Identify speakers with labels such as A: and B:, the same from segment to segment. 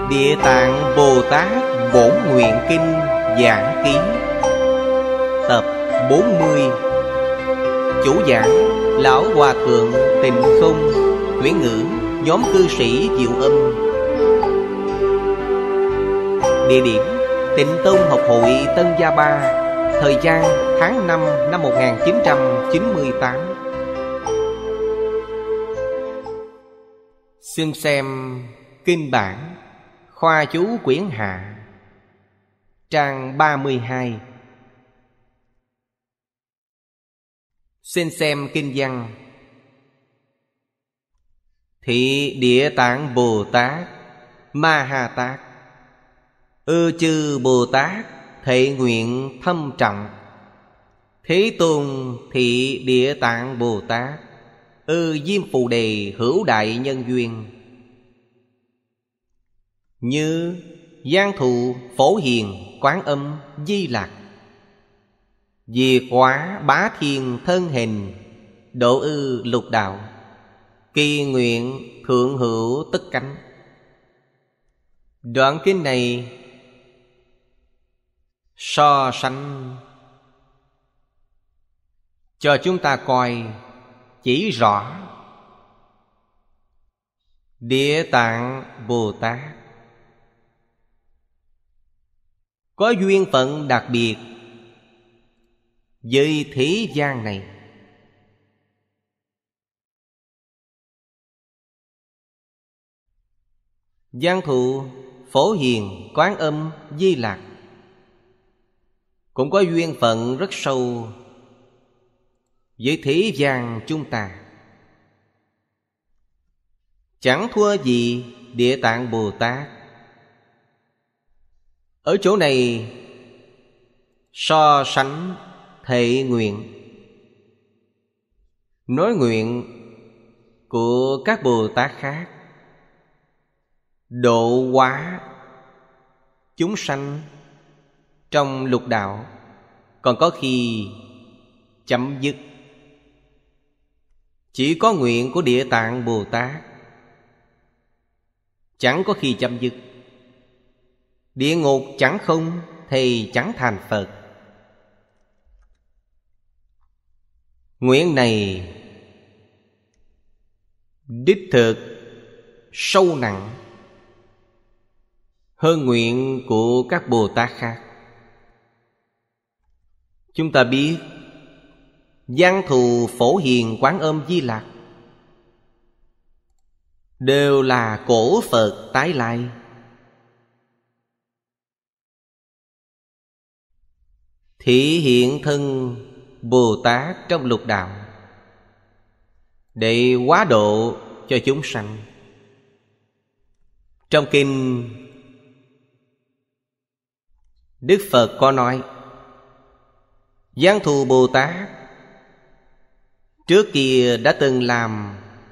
A: Địa Tạng Bồ Tát Bổn Nguyện Kinh Giảng Ký, tập 40. Chủ giảng Lão Hòa Thượng Tịnh Không. Tuyển ngữ nhóm cư sĩ Diệu Âm. Địa điểm Tịnh Tông Học hội Tân Gia Ba. Thời gian tháng 5 năm 1998. Xin xem kinh bản Khoa chú quyển hạ, trang 32. Xin xem kinh văn. Thị Địa Tạng Bồ Tát Ma Ha Tát, ư chư Bồ Tát thệ nguyện thâm trọng. Thế Tôn thị Địa Tạng Bồ Tát, ư Diêm Phù Đề hữu đại nhân duyên. Như Giang Thụ Phổ Hiền Quán Âm Di Lặc, diệt hóa bá thiên thân hình, độ ư lục đạo. Kỳ nguyện thượng hữu tất cánh. Đoạn kinh này so sánh cho chúng ta coi chỉ rõ Địa Tạng Bồ Tát có duyên phận đặc biệt với thế gian này. Giang Thụ Phổ Hiền Quán Âm Di Lặc cũng có duyên phận rất sâu với thế gian chúng ta, chẳng thua gì Địa Tạng Bồ Tát. Ở chỗ này so sánh thệ nguyện, nói nguyện của các Bồ Tát khác, độ hóa chúng sanh trong lục đạo, còn có khi chấm dứt. Chỉ có nguyện của Địa Tạng Bồ Tát chẳng có khi chấm dứt. Địa ngục chẳng không thì chẳng thành Phật. Nguyện này đích thực sâu nặng hơn nguyện của các Bồ Tát khác. Chúng ta biết Giang Thù Phổ Hiền Quán Âm Di Lặc đều là cổ Phật tái lai. Thị hiện thân Bồ Tát trong lục đạo để hóa độ cho chúng sanh. Trong kinh Đức Phật có nói Giang Thù Bồ Tát trước kia đã từng làm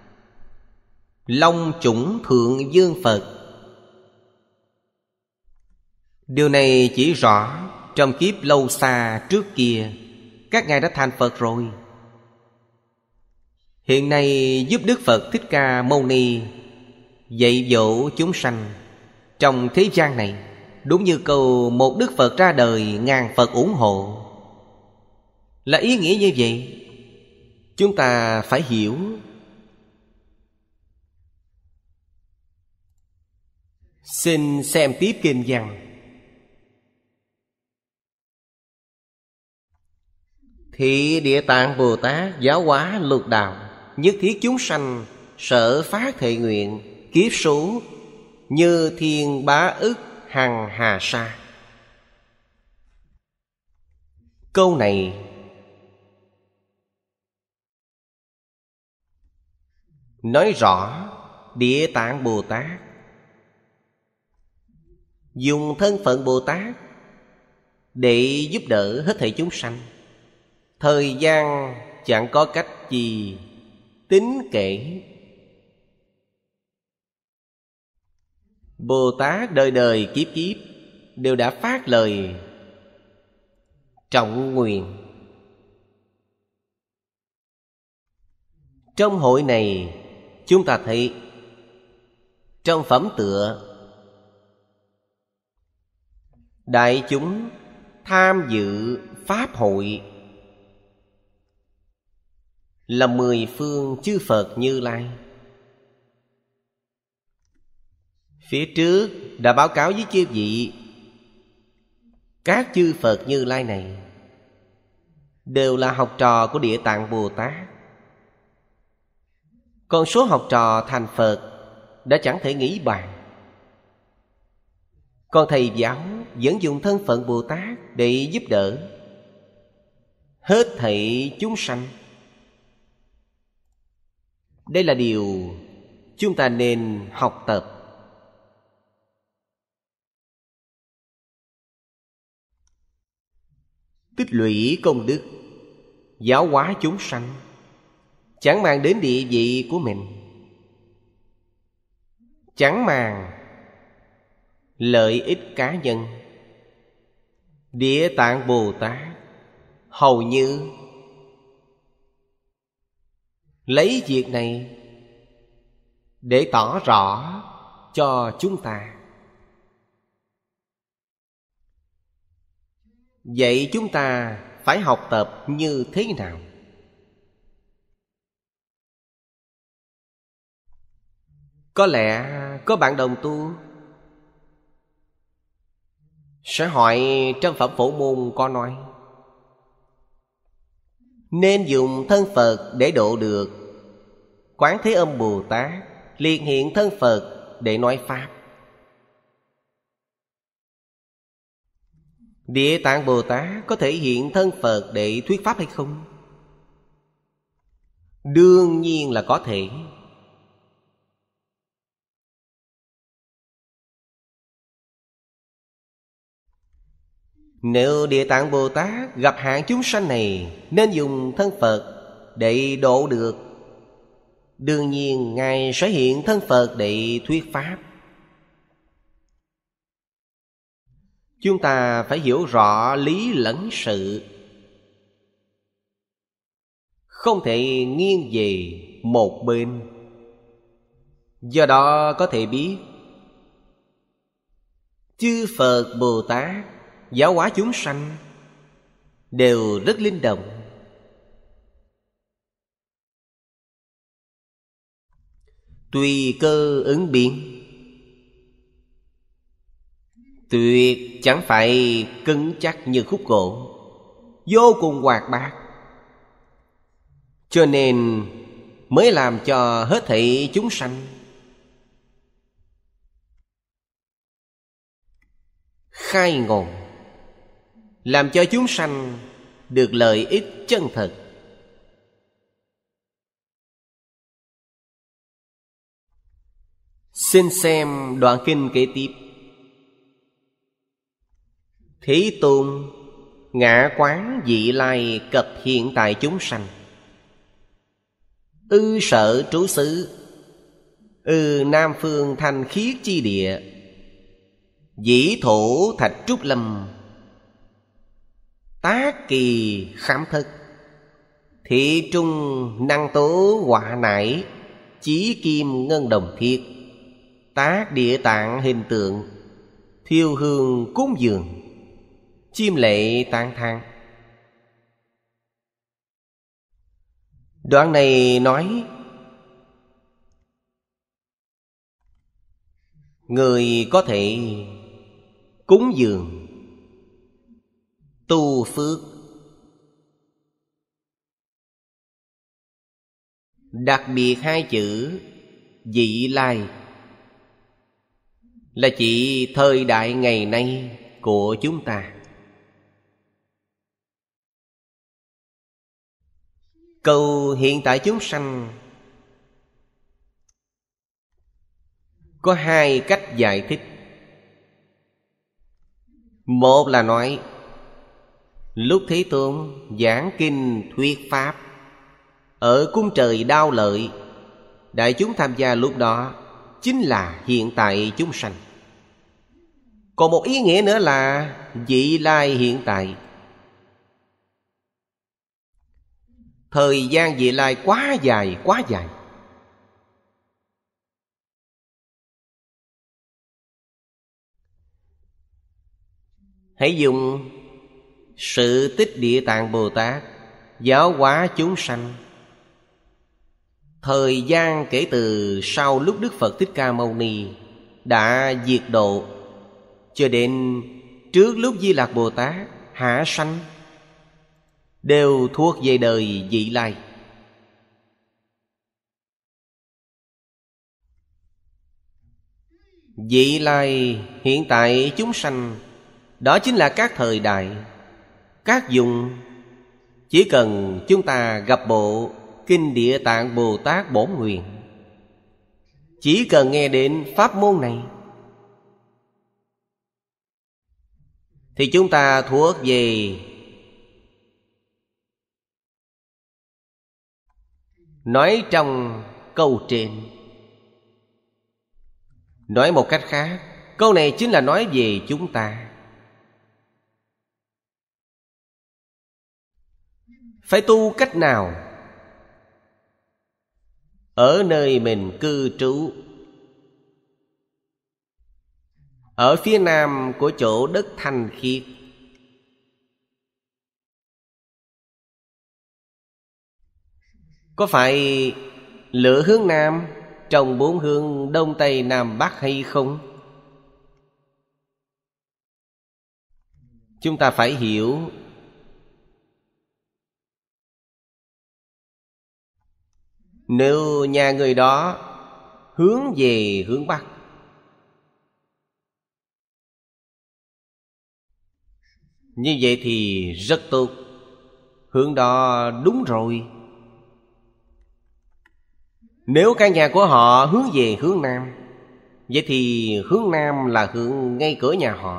A: Long Chủng Thượng Dương Phật. Điều này chỉ rõ trong kiếp lâu xa trước kia các ngài đã thành Phật rồi. Hiện nay giúp Đức Phật Thích Ca Mâu Ni dạy dỗ chúng sanh trong thế gian này, đúng như câu một Đức Phật ra đời ngàn Phật ủng hộ, là ý nghĩa như vậy. Chúng ta phải hiểu. Xin xem tiếp kinh văn. Thị Địa Tạng Bồ Tát giáo hóa lục đạo, nhất thiết chúng sanh sở phát thệ nguyện, kiếp số như thiên bá ức hằng hà sa. Câu này nói rõ Địa Tạng Bồ Tát dùng thân phận Bồ Tát để giúp đỡ hết thảy chúng sanh. Thời gian chẳng có cách gì tính kể. Bồ Tát đời đời kiếp kiếp đều đã phát lời trọng nguyện. Trong hội này chúng ta thấy trong phẩm tựa đại chúng tham dự pháp hội là 10 phương chư Phật Như Lai. Phía trước đã báo cáo với chư vị, các chư Phật Như Lai này đều là học trò của Địa Tạng Bồ Tát. Con số học trò thành Phật đã chẳng thể nghĩ bàn. Còn thầy giáo vẫn dùng thân phận Bồ Tát để giúp đỡ hết thảy chúng sanh. Đây là điều chúng ta nên học tập. Tích lũy công đức, giáo hóa chúng sanh, chẳng mang đến địa vị của mình, chẳng màng lợi ích cá nhân. Địa Tạng Bồ Tát hầu như lấy việc này để tỏ rõ cho chúng ta, vậy chúng ta phải học tập như thế nào? Có lẽ có bạn đồng tu sẽ hỏi trong Phẩm Phổ Môn có nói nên dùng thân Phật để độ được. Quán Thế Âm Bồ Tát liền hiện thân Phật để nói Pháp. Địa Tạng Bồ Tát có thể hiện thân Phật để thuyết Pháp hay không? Đương nhiên là có thể. Nếu Địa Tạng Bồ Tát gặp hạng chúng sanh này nên dùng thân Phật để độ được, đương nhiên Ngài sẽ hiện thân Phật để thuyết Pháp. Chúng ta phải hiểu rõ lý lẫn sự, không thể nghiêng về một bên. Do đó có thể biết chư Phật Bồ Tát giáo hóa chúng sanh đều rất linh động. Tùy cơ ứng biến, tuyệt chẳng phải cứng chắc như khúc gỗ, vô cùng hoạt bát. Cho nên mới làm cho hết thảy chúng sanh khai ngộ, làm cho chúng sanh được lợi ích chân thật. Xin xem đoạn kinh kế tiếp. Thế Tôn ngã quán vị lai cập hiện tại chúng sanh, ư sở trú xứ, ư nam phương thanh khiết chi địa, dĩ thổ thạch trúc lâm, tác kỳ khám thức, thị trung năng tố họa nải, chí kim ngân đồng thiết, tác địa tạng hình tượng, thiêu hương cúng dường, chim lệ tán thán. Đoạn này nói người có thể cúng dường, tu phước, đặc biệt hai chữ vị lai là chỉ thời đại ngày nay của chúng ta. Câu hiện tại chúng sanh có hai cách giải thích. Một là nói lúc Thế Tôn giảng kinh thuyết Pháp ở cung trời Đao Lợi, đại chúng tham gia lúc đó chính là hiện tại chúng sanh. Còn một ý nghĩa nữa là vị lai hiện tại. Thời gian vị lai quá dài, quá dài. Hãy dùng sự tích Địa Tạng Bồ Tát giáo hóa chúng sanh. Thời gian kể từ sau lúc Đức Phật Thích Ca Mâu Ni đã diệt độ cho đến trước lúc Di Lặc Bồ Tát hạ sanh đều thuộc về đời Vị Lai. Vị Lai hiện tại chúng sanh, đó chính là các thời đại, các vùng. Chỉ cần chúng ta gặp bộ Kinh Địa Tạng Bồ Tát Bổn Nguyện, chỉ cần nghe đến pháp môn này thì chúng ta thuộc về, nói trong câu trên, nói một cách khác, câu này chính là nói về chúng ta. Phải tu cách nào? Ở nơi mình cư trú, ở phía nam của chỗ đất thanh khiết, có phải lựa hướng nam trong 4 hướng đông tây nam bắc hay không? Chúng ta phải hiểu. Nếu nhà người đó hướng về hướng bắc, như vậy thì rất tốt, hướng đó đúng rồi. Nếu căn nhà của họ hướng về hướng nam, vậy thì hướng nam là hướng ngay cửa nhà họ.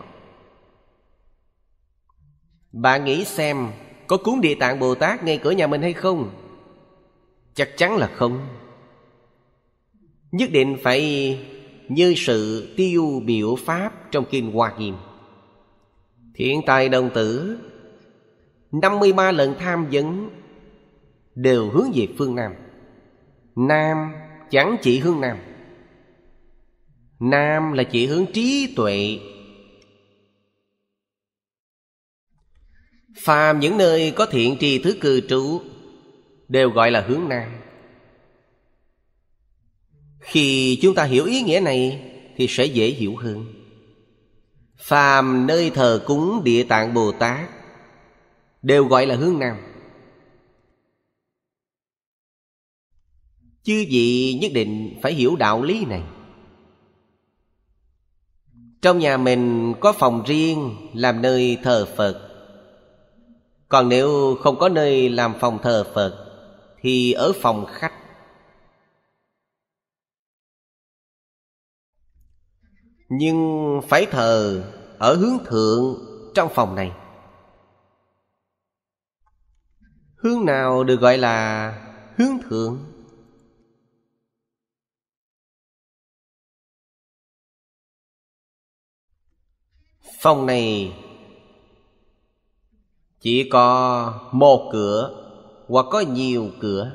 A: Bạn nghĩ xem, có cúng Địa Tạng Bồ Tát ngay cửa nhà mình hay không? Chắc chắn là không. Nhất định phải như sự tiêu biểu pháp trong Kinh Hoa Nghiêm. Thiện tài đồng tử 53 lần tham vấn đều hướng về phương nam. Nam chẳng chỉ hướng nam, nam là chỉ hướng trí tuệ. Phàm những nơi có thiện tri thức cư trú đều gọi là hướng nam. Khi chúng ta hiểu ý nghĩa này thì sẽ dễ hiểu hơn. Phàm nơi thờ cúng Địa Tạng Bồ Tát đều gọi là hướng nam. Chư vị nhất định phải hiểu đạo lý này. Trong nhà mình có phòng riêng làm nơi thờ Phật. Còn nếu không có nơi làm phòng thờ Phật thì ở phòng khách. Nhưng phải thờ ở hướng thượng trong phòng này. Hướng nào được gọi là hướng thượng? Phòng này chỉ có một cửa hoặc có nhiều cửa.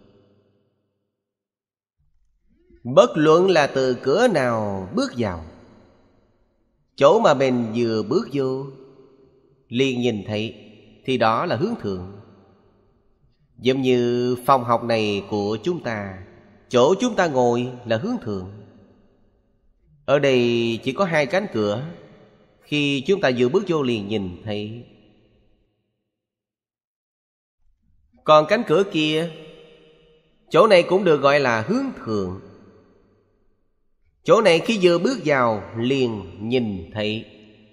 A: Bất luận là từ cửa nào bước vào, chỗ mà mình vừa bước vô liền nhìn thấy thì đó là hướng thượng. Giống như phòng học này của chúng ta, chỗ chúng ta ngồi là hướng thượng. Ở đây chỉ có 2 cánh cửa, khi chúng ta vừa bước vô liền nhìn thấy. Còn cánh cửa kia, chỗ này cũng được gọi là hướng thượng. Chỗ này khi vừa bước vào liền nhìn thấy.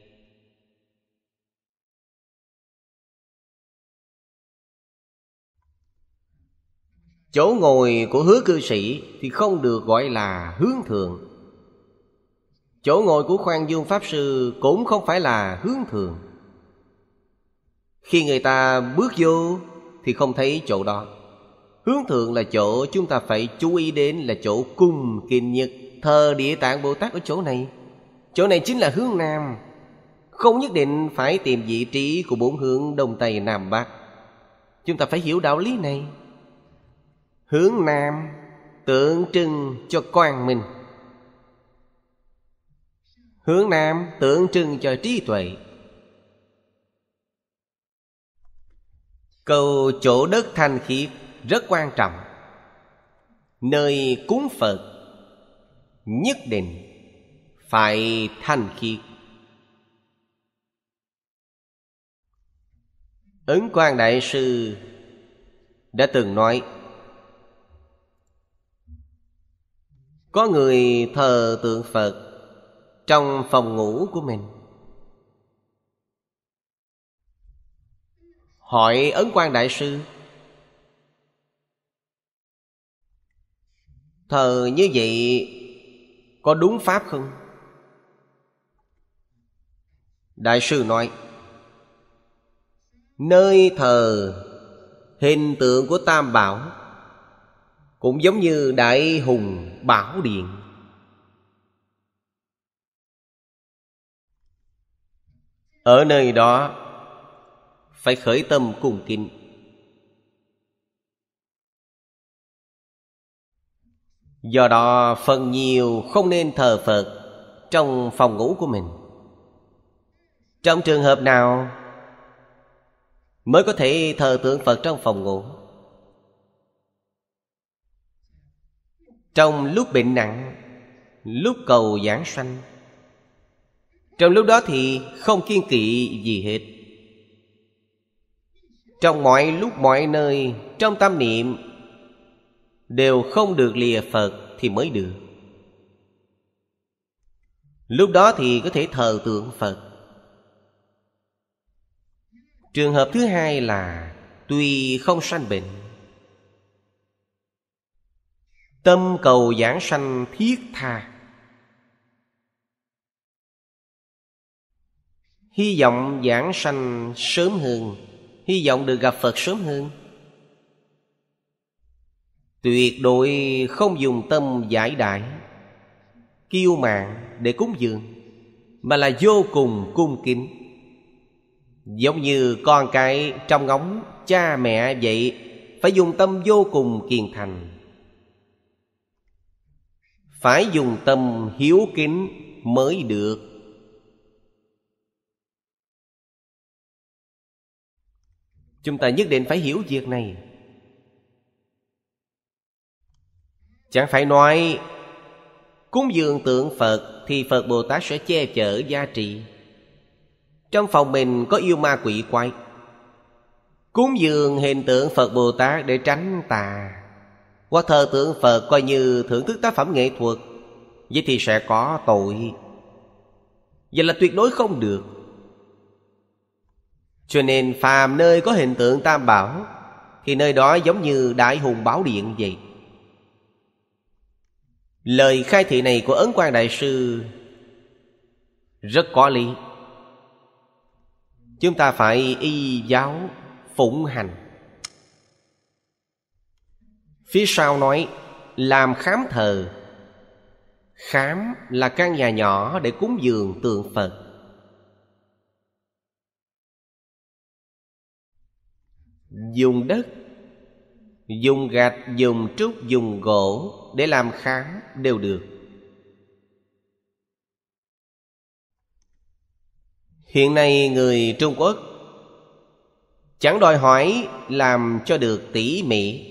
A: Chỗ ngồi của Hứa cư sĩ thì không được gọi là hướng thượng. Chỗ ngồi của Khoan Dương Pháp Sư cũng không phải là hướng thượng. Khi người ta bước vô thì không thấy chỗ đó. Hướng thượng là chỗ chúng ta phải chú ý đến, là chỗ cung kính nhất. Thờ Địa Tạng Bồ Tát ở chỗ này. Chỗ này chính là hướng nam. Không nhất định phải tìm vị trí của 4 hướng đông tây nam bắc. Chúng ta phải hiểu đạo lý này. Hướng nam tượng trưng cho quang minh. Hướng nam tượng trưng cho trí tuệ. Câu chỗ đất thanh khiết rất quan trọng. Nơi cúng Phật nhất định phải thanh khiết. Ấn Quang Đại Sư đã từng nói, có người thờ tượng Phật trong phòng ngủ của mình. Hỏi Ấn Quang Đại Sư, thờ như vậy có đúng pháp không? Đại sư nói, nơi thờ hình tượng của Tam Bảo cũng giống như Đại Hùng Bảo Điện. Ở nơi đó phải khởi tâm cung kính. Do đó phần nhiều không nên thờ Phật trong phòng ngủ của mình. Trong trường hợp nào mới có thể thờ tượng Phật trong phòng ngủ? Trong lúc bệnh nặng, lúc cầu giảng sanh. Trong lúc đó thì không kiêng kỵ gì hết. Trong mọi lúc mọi nơi, trong tâm niệm đều không được lìa Phật thì mới được. Lúc đó thì có thể thờ tượng Phật. Trường hợp thứ hai là tuy không sanh bệnh, tâm cầu giảng sanh thiết tha, hy vọng giảng sanh sớm hơn, hy vọng được gặp Phật sớm hơn. Tuyệt đối không dùng tâm giải đãi, kiêu mạn để cúng dường, mà là vô cùng cung kính. Giống như con cái trong ngóng cha mẹ vậy, phải dùng tâm vô cùng kiên thành, phải dùng tâm hiếu kính mới được. Chúng ta nhất định phải hiểu việc này. Chẳng phải nói cúng dường tượng Phật thì Phật Bồ Tát sẽ che chở gia trì. Trong phòng mình có yêu ma quỷ quái, cúng dường hình tượng Phật Bồ Tát để tránh tà, hoặc thờ tượng Phật coi như thưởng thức tác phẩm nghệ thuật, vậy thì sẽ có tội. Vậy là tuyệt đối không được. Cho nên phàm nơi có hình tượng Tam Bảo thì nơi đó giống như Đại Hùng Bảo Điện vậy. Lời khai thị này của Ấn Quang Đại Sư rất có lý. Chúng ta phải y giáo phụng hành. Phía sau nói làm khám thờ. Khám là căn nhà nhỏ để cúng dường tượng Phật. Dùng đất, dùng gạch, dùng trúc, dùng gỗ để làm khám đều được. Hiện nay người Trung Quốc chẳng đòi hỏi làm cho được tỉ mỉ,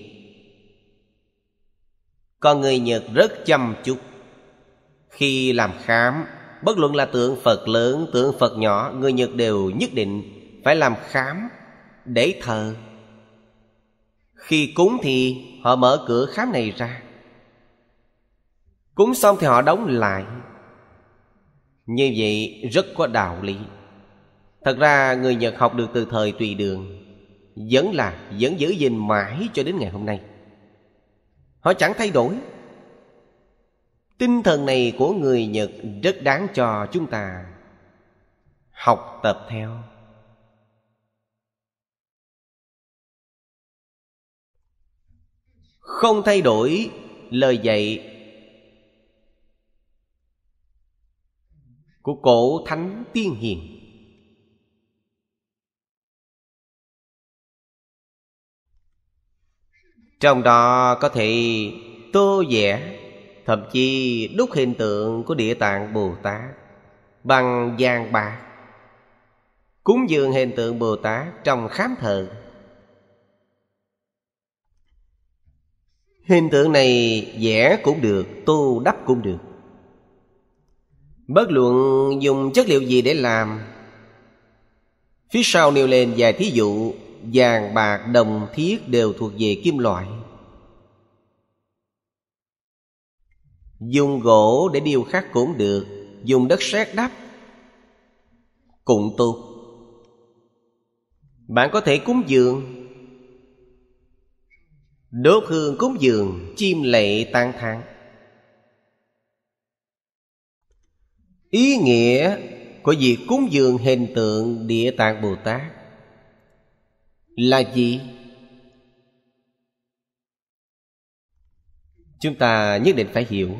A: còn người Nhật rất chăm chút. Khi làm khám, bất luận là tượng Phật lớn, tượng Phật nhỏ, người Nhật đều nhất định phải làm khám để thờ. Khi cúng thì họ mở cửa khám này ra, cúng xong thì họ đóng lại. Như vậy rất có đạo lý. Thật ra người Nhật học được từ thời Tùy Đường, vẫn giữ gìn mãi cho đến ngày hôm nay. Họ chẳng thay đổi. Tinh thần này của người Nhật rất đáng cho chúng ta học tập theo. Không thay đổi lời dạy của cổ thánh tiên hiền. Trong đó có thể tô vẽ, thậm chí đúc hình tượng của Địa Tạng Bồ Tát bằng vàng bạc, cúng dường hình tượng Bồ Tát trong khám thờ. Hình tượng này vẽ cũng được, tô đắp cũng được. Bất luận dùng chất liệu gì để làm. Phía sau nêu lên vài thí dụ. Vàng, bạc, đồng, thiết đều thuộc về kim loại. Dùng gỗ để điêu khắc cũng được, dùng đất sét đắp cũng tốt. Bạn có thể cúng dường, đốt hương cúng dường, chiêm lệ tán thán. Ý nghĩa của việc cúng dường hình tượng Địa Tạng Bồ Tát là gì? Chúng ta nhất định phải hiểu.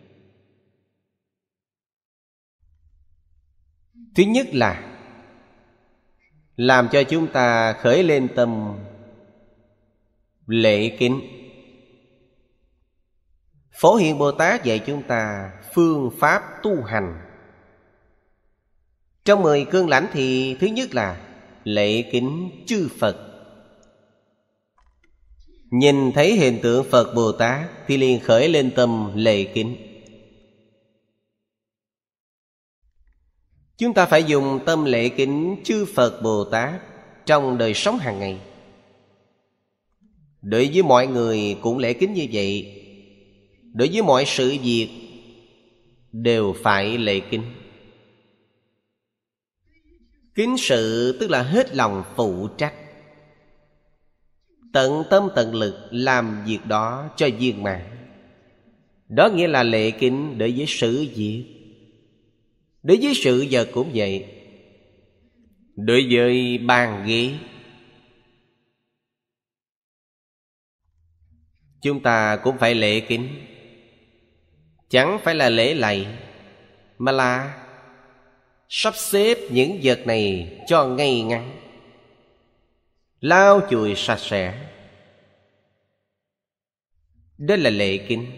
A: Thứ nhất là làm cho chúng ta khởi lên tâm lễ kính. Phổ Hiền Bồ Tát dạy chúng ta phương pháp tu hành. Trong 10 cương lãnh thì thứ nhất là lễ kính chư Phật. Nhìn thấy hình tượng Phật Bồ Tát thì liền khởi lên tâm lễ kính. Chúng ta phải dùng tâm lễ kính chư Phật Bồ Tát trong đời sống hàng ngày. Đối với mọi người cũng lễ kính như vậy. Đối với mọi sự việc đều phải lễ kính. Kính sự tức là hết lòng phụ trách, tận tâm tận lực làm việc đó cho viên mãn. Đó nghĩa là lễ kính đối với sự việc. Đối với sự vật cũng vậy. Đối với bàn ghế, chúng ta cũng phải lễ kính. Chẳng phải là lễ lạy, mà là sắp xếp những vật này cho ngay ngắn, lau chùi sạch sẽ. Đó là lễ kính.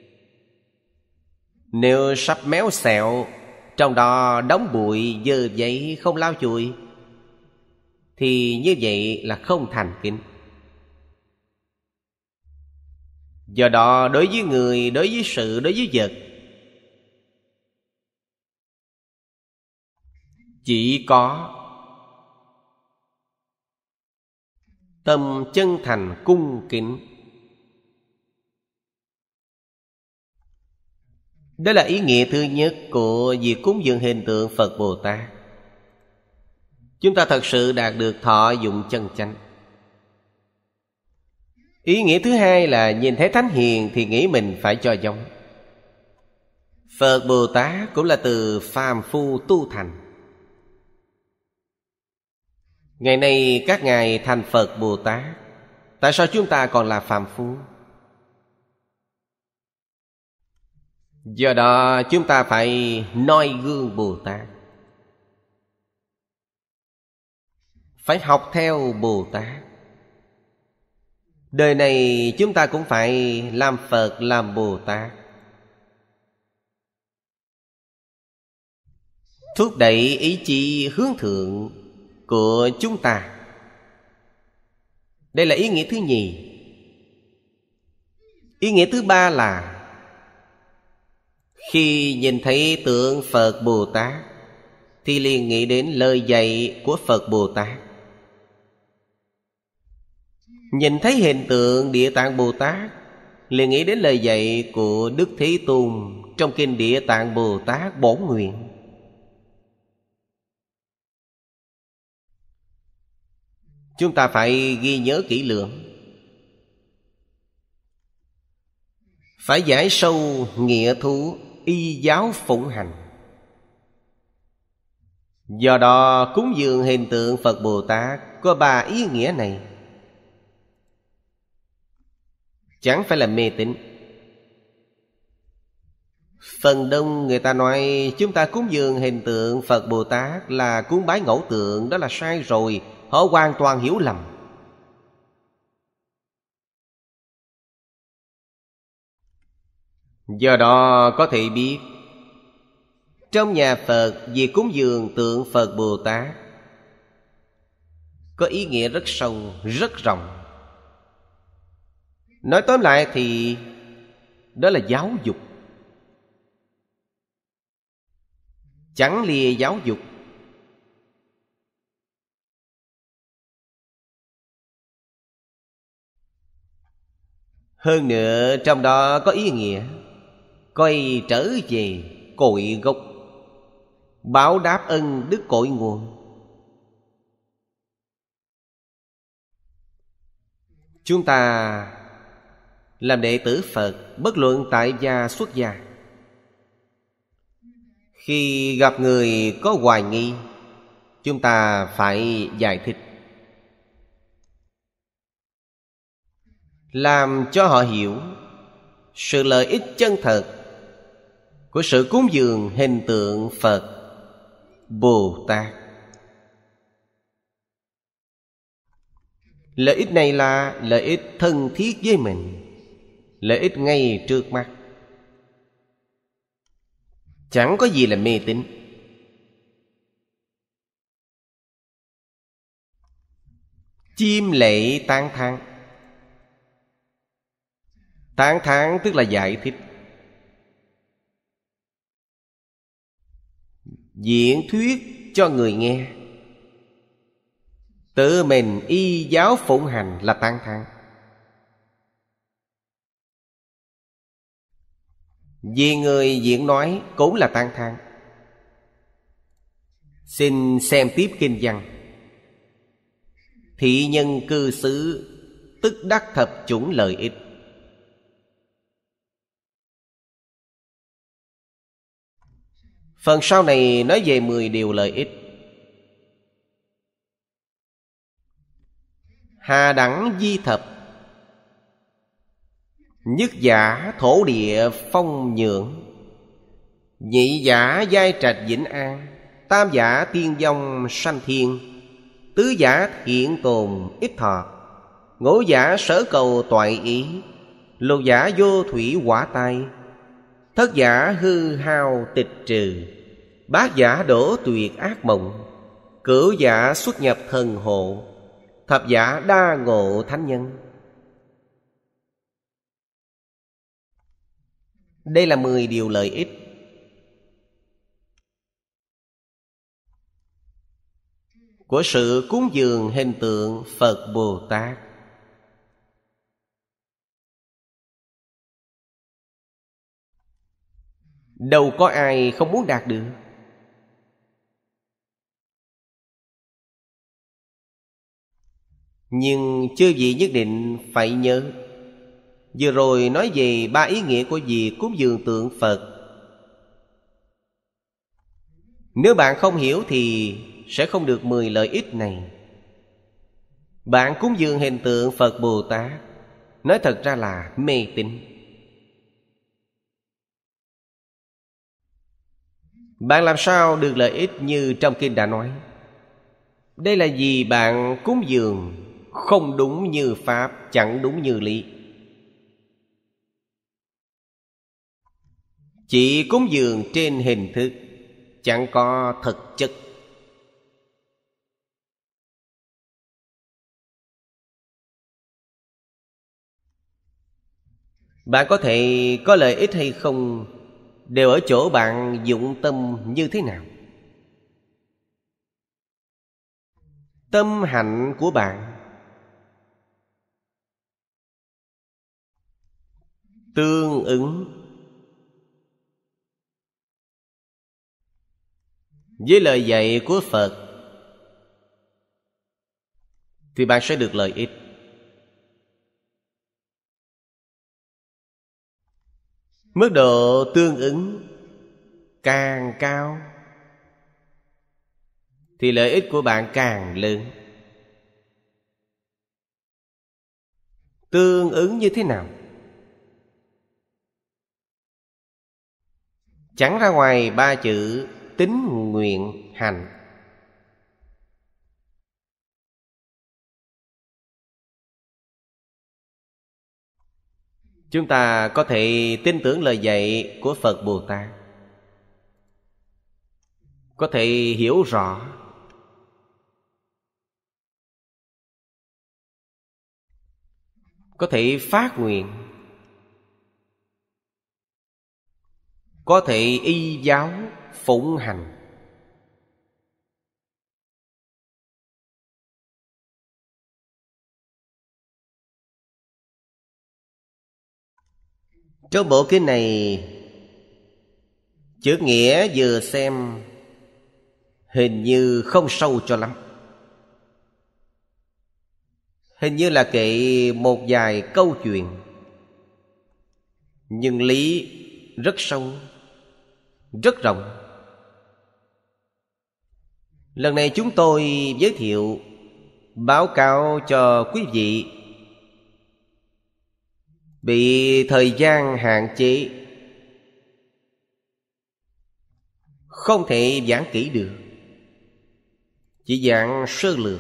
A: Nếu sắp méo xẹo, trong đó đóng bụi dơ giấy không lau chùi, thì như vậy là không thành kính. Do đó đối với người, đối với sự, đối với vật, chỉ có tâm chân thành cung kính. Đó là ý nghĩa thứ nhất của việc cúng dường hình tượng Phật Bồ Tát. Chúng ta thật sự đạt được thọ dụng chân chánh. Ý nghĩa thứ hai là nhìn thấy Thánh Hiền thì nghĩ mình phải cho giống. Phật Bồ Tát cũng là từ phàm phu tu thành. Ngày nay các ngài thành Phật Bồ Tát, tại sao chúng ta còn là phàm phu? Do đó chúng ta phải noi gương Bồ Tát, phải học theo Bồ Tát. Đời này chúng ta cũng phải làm Phật, làm Bồ Tát, thúc đẩy ý chí hướng thượng của chúng ta. Đây là ý nghĩa thứ nhì. Ý nghĩa thứ ba là khi nhìn thấy tượng Phật Bồ Tát thì liền nghĩ đến lời dạy của Phật Bồ Tát. Nhìn thấy hình tượng Địa Tạng Bồ Tát liền nghĩ đến lời dạy của Đức Thế Tôn trong kinh Địa Tạng Bồ Tát Bổn Nguyện. Chúng ta phải ghi nhớ kỹ lưỡng, phải giải sâu nghĩa thú y giáo phụng hành. Do đó cúng dường hình tượng Phật Bồ Tát có 3 ý nghĩa này. Chẳng phải là mê tín. Phần đông người ta nói chúng ta cúng dường hình tượng Phật Bồ Tát là cúng bái ngẫu tượng. Đó là sai rồi. Họ hoàn toàn hiểu lầm. Do đó có thể biết trong nhà Phật việc cúng dường tượng Phật Bồ Tát có ý nghĩa rất sâu, rất rộng. Nói tóm lại thì đó là giáo dục. Chẳng lìa giáo dục. Hơn nữa trong đó có ý nghĩa quay trở về cội gốc, báo đáp ân đức cội nguồn. Chúng ta làm đệ tử Phật, bất luận tại gia xuất gia, khi gặp người có hoài nghi, chúng ta phải giải thích, làm cho họ hiểu sự lợi ích chân thật của sự cúng dường hình tượng Phật, Bồ Tát. Lợi ích này là lợi ích thân thiết với mình, lợi ích ngay trước mắt, chẳng có gì là mê tín. Chiêm lễ tán thán. Tán thán tức là giải thích, diễn thuyết cho người nghe. Tự mình y giáo phụng hành là tán thán. Vì người diễn nói cũng là tán thán. Xin xem tiếp kinh văn. Thị nhân cư xứ, tức đắc thập chủng lợi ích. Phần sau này nói về 10 điều lợi ích. Hà đẳng di thập. Nhất giả thổ địa phong nhượng. Nhị giả giai trạch vĩnh an. Tam giả tiên dông sanh thiên. Tứ giả thiện tồn ít thọ. Ngũ giả sở cầu toại ý. Lục giả vô thủy hỏa tai. Thất giả hư hao tịch trừ. Bát giả đổ tuyệt ác mộng. Cửu giả xuất nhập thần hộ. Thập giả đa ngộ thánh nhân. Đây là 10 điều lợi ích. Của sự cúng dường hình tượng Phật Bồ Tát. Đâu có ai không muốn đạt được. Nhưng chư vị nhất định phải nhớ. Vừa rồi nói về 3 ý nghĩa của việc cúng dường tượng Phật. Nếu bạn không hiểu thì sẽ không được 10 lợi ích này. Bạn cúng dường hình tượng Phật Bồ Tát, nói thật ra là mê tín. Bạn làm sao được lợi ích như trong kinh đã nói? Đây là vì bạn cúng dường không đúng như Pháp, chẳng đúng như lý. Chỉ cúng dường trên hình thức, chẳng có thực chất. Bạn có thể có lợi ích hay không đều ở chỗ bạn dụng tâm như thế nào. Tâm hạnh của bạn tương ứng với lời dạy của Phật thì bạn sẽ được lợi ích. Mức độ tương ứng càng cao thì lợi ích của bạn càng lớn. Tương ứng như thế nào? Chẳng ra ngoài 3 chữ tín nguyện hành. Chúng ta có thể tin tưởng lời dạy của Phật Bồ Tát, có thể hiểu rõ, có thể phát nguyện, có thể y giáo phụng hành. Trong bộ kinh này, chữ nghĩa vừa xem hình như không sâu cho lắm. Hình như là kể một vài câu chuyện, nhưng lý rất sâu, rất rộng. Lần này chúng tôi giới thiệu, báo cáo cho quý vị. Bị thời gian hạn chế, không thể giảng kỹ được, chỉ giảng sơ lược.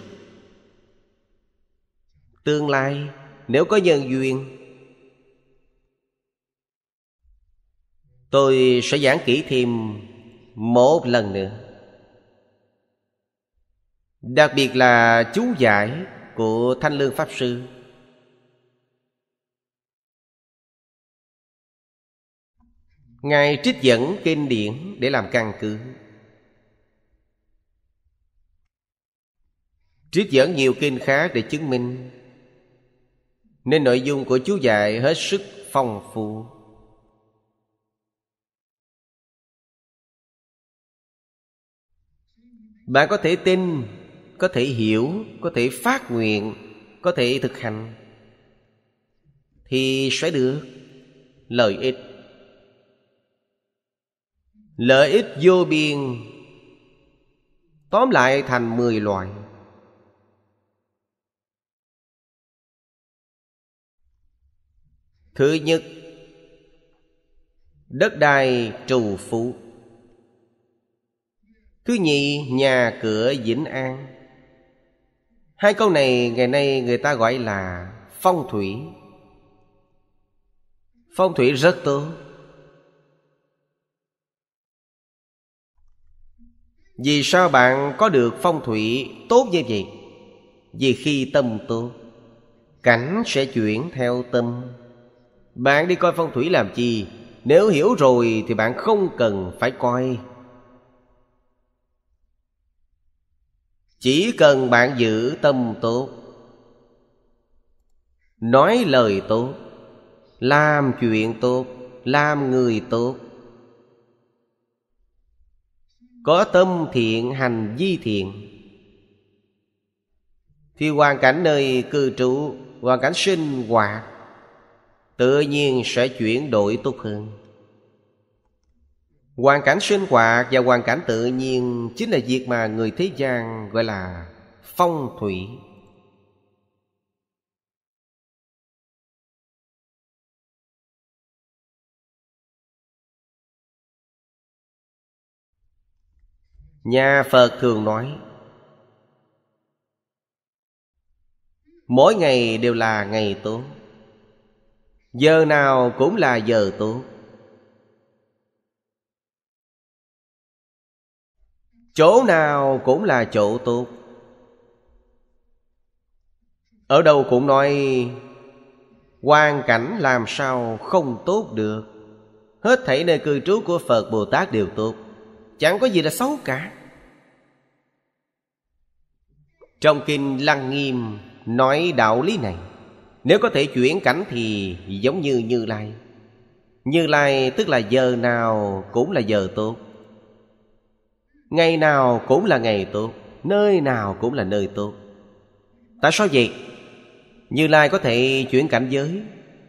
A: Tương lai nếu có nhân duyên, tôi sẽ giảng kỹ thêm một lần nữa. Đặc biệt là chú giải của Thanh Lương Pháp Sư. Ngài trích dẫn kinh điển để làm căn cứ, trích dẫn nhiều kinh khác để chứng minh, nên nội dung của chú giải hết sức phong phú. Bạn có thể tin, có thể hiểu, có thể phát nguyện, có thể thực hành, thì sẽ được lợi ích. Lợi ích vô biên, tóm lại thành 10 loại. Thứ nhất, đất đai trù phú. Thứ nhì, nhà cửa vĩnh an. Hai câu này ngày nay người ta gọi là phong thủy. Phong thủy rất tốt. Vì sao bạn có được phong thủy tốt như vậy? Vì khi tâm tốt, cảnh sẽ chuyển theo tâm. Bạn đi coi phong thủy làm chi? Nếu hiểu rồi thì bạn không cần phải coi. Chỉ cần bạn giữ tâm tốt, nói lời tốt, làm chuyện tốt, làm người tốt, có tâm thiện, hành vi thiện, thì hoàn cảnh nơi cư trú, hoàn cảnh sinh hoạt tự nhiên sẽ chuyển đổi tốt hơn. Hoàn cảnh sinh hoạt và hoàn cảnh tự nhiên chính là việc mà người thế gian gọi là phong thủy. Nhà Phật thường nói mỗi ngày đều là ngày tốt, giờ nào cũng là giờ tốt, chỗ nào cũng là chỗ tốt. Ở đâu cũng nói hoàn cảnh làm sao không tốt được. Hết thảy nơi cư trú của Phật Bồ Tát đều tốt, chẳng có gì là xấu cả. Trong kinh Lăng Nghiêm nói đạo lý này. Nếu có thể chuyển cảnh thì giống như Như Lai. Như Lai tức là giờ nào cũng là giờ tốt, ngày nào cũng là ngày tốt, nơi nào cũng là nơi tốt. Tại sao vậy? Như Lai có thể chuyển cảnh giới,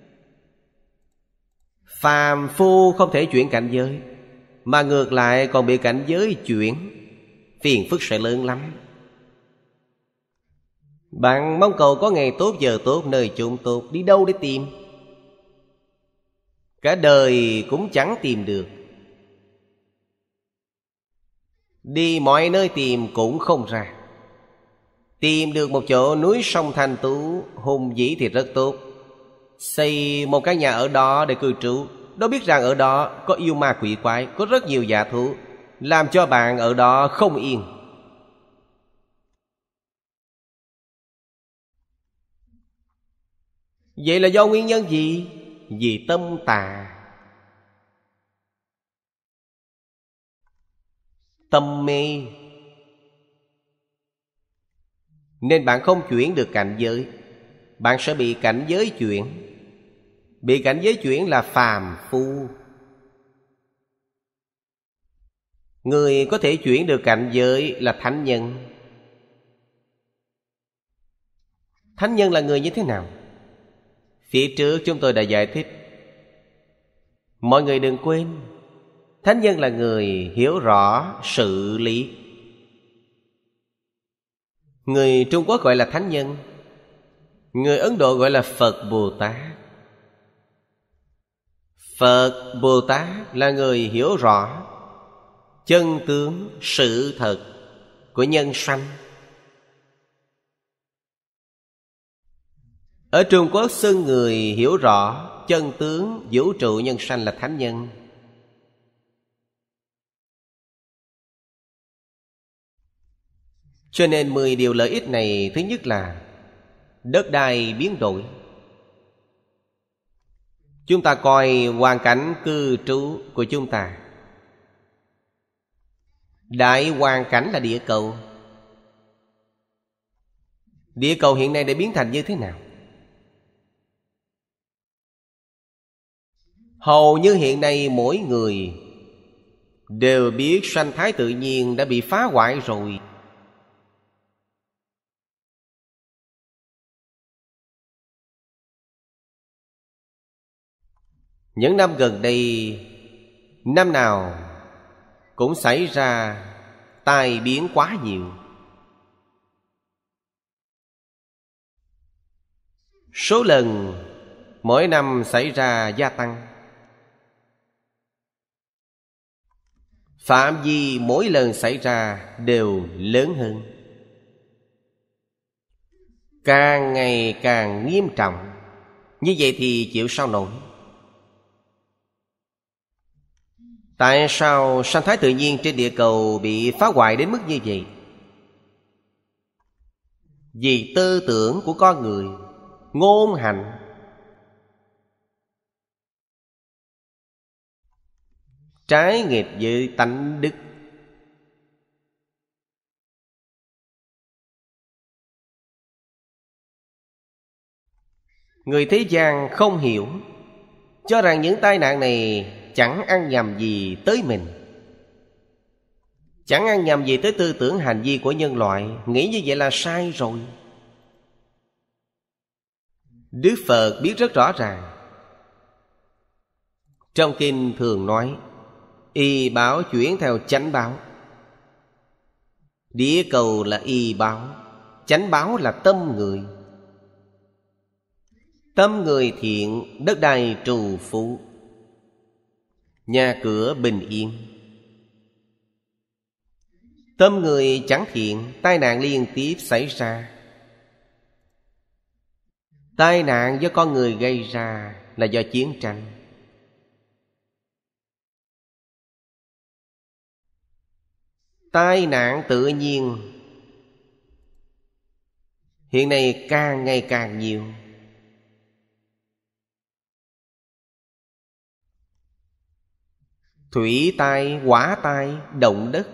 A: phàm phu không thể chuyển cảnh giới, mà ngược lại còn bị cảnh giới chuyển, phiền phức sẽ lớn lắm. Bạn mong cầu có ngày tốt, giờ tốt, nơi chốn tốt, đi đâu để tìm? Cả đời cũng chẳng tìm được. Đi mọi nơi tìm cũng không ra. Tìm được một chỗ núi sông thanh tú, hùng vĩ thì rất tốt, xây một cái nhà ở đó để cư trú. Đâu biết rằng ở đó có yêu ma quỷ quái, có rất nhiều dạ thú, làm cho bạn ở đó không yên. Vậy là do nguyên nhân gì? Vì tâm tà. Tâm mê. Nên bạn không chuyển được cảnh giới. Bạn sẽ bị cảnh giới chuyển. Bị cảnh giới chuyển là phàm phu. Người có thể chuyển được cảnh giới là thánh nhân. Thánh nhân là người như thế nào? Phía trước chúng tôi đã giải thích. Mọi người đừng quên, thánh nhân là người hiểu rõ sự lý. Người Trung Quốc gọi là thánh nhân, người Ấn Độ gọi là Phật Bồ Tát. Phật Bồ Tát là người hiểu rõ chân tướng sự thật của nhân sanh. Ở Trung Quốc xưng người hiểu rõ chân tướng vũ trụ nhân sanh là thánh nhân. Cho nên 10 điều lợi ích này, thứ nhất là đất đai biến đổi. Chúng ta coi hoàn cảnh cư trú của chúng ta. Đại hoàn cảnh là địa cầu. Địa cầu hiện nay đã biến thành như thế nào? Hầu như hiện nay mỗi người đều biết sanh thái tự nhiên đã bị phá hoại rồi. Những năm gần đây, năm nào cũng xảy ra tai biến quá nhiều. Số lần mỗi năm xảy ra gia tăng. Phạm vi mỗi lần xảy ra đều lớn hơn. Càng ngày càng nghiêm trọng. Như vậy thì chịu sao nổi? Tại sao sanh thái tự nhiên trên địa cầu bị phá hoại đến mức như vậy? Vì tư tưởng của con người, ngôn hành. Trái nghịch với tánh đức. Người thế gian không hiểu, cho rằng những tai nạn này chẳng ăn nhầm gì tới mình, chẳng ăn nhầm gì tới tư tưởng hành vi của nhân loại. Nghĩ như vậy là sai rồi. Đức Phật biết rất rõ ràng. Trong kinh thường nói y báo chuyển theo chánh báo. Địa cầu là y báo, chánh báo là tâm người. Tâm người thiện, đất đai trù phú, nhà cửa bình yên. Tâm người chẳng thiện, tai nạn liên tiếp xảy ra. Tai nạn do con người gây ra là do chiến tranh. Tai nạn tự nhiên hiện nay càng ngày càng nhiều. Thủy tai, hỏa tai, động đất.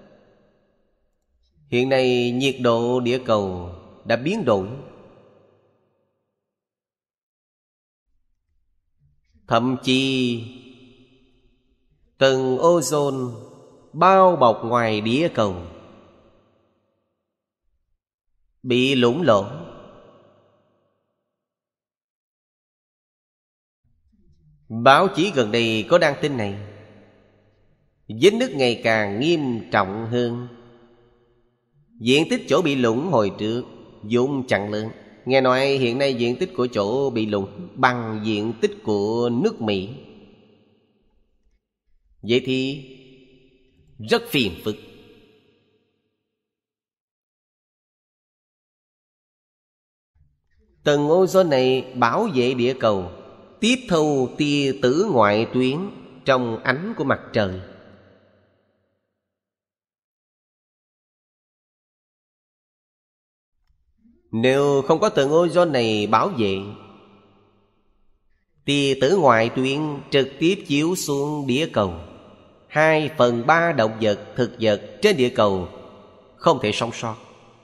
A: Hiện nay nhiệt độ địa cầu đã biến đổi. Thậm chí tầng ozone bao bọc ngoài địa cầu bị lủng lỗ. Báo chí gần đây có đăng tin này. Vết nứt ngày càng nghiêm trọng hơn. Diện tích chỗ bị lủng hồi trước vốn chẳng lớn. Nghe nói hiện nay diện tích của chỗ bị lủng bằng diện tích của nước Mỹ. Vậy thì rất phiền phức. Tầng ozone này bảo vệ địa cầu, tiếp thu tia tử ngoại tuyến trong ánh của mặt trời. Nếu không có tầng ozone này bảo vệ, Tia tử ngoại tuyến trực tiếp chiếu xuống địa cầu. 2/3 động vật, thực vật trên địa cầu không thể sống sót.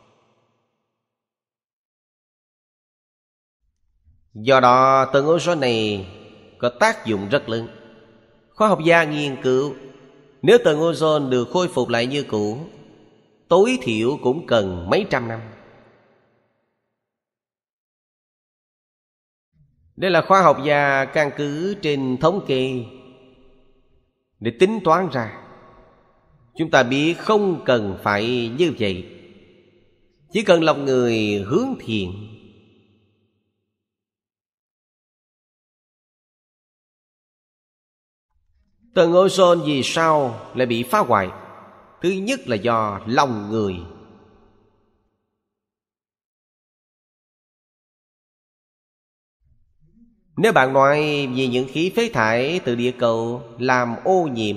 A: Do đó tầng ozone này có tác dụng rất lớn. Khoa học gia nghiên cứu, nếu tầng ozone được khôi phục lại như cũ, tối thiểu cũng cần mấy trăm năm. Đây là khoa học gia căn cứ trên thống kê để tính toán ra. Chúng ta biết không cần phải như vậy, chỉ cần lòng người hướng thiện. Tầng ozone vì sao lại bị phá hoại? Thứ nhất là do lòng người. Nếu bạn nói vì những khí phế thải từ địa cầu làm ô nhiễm,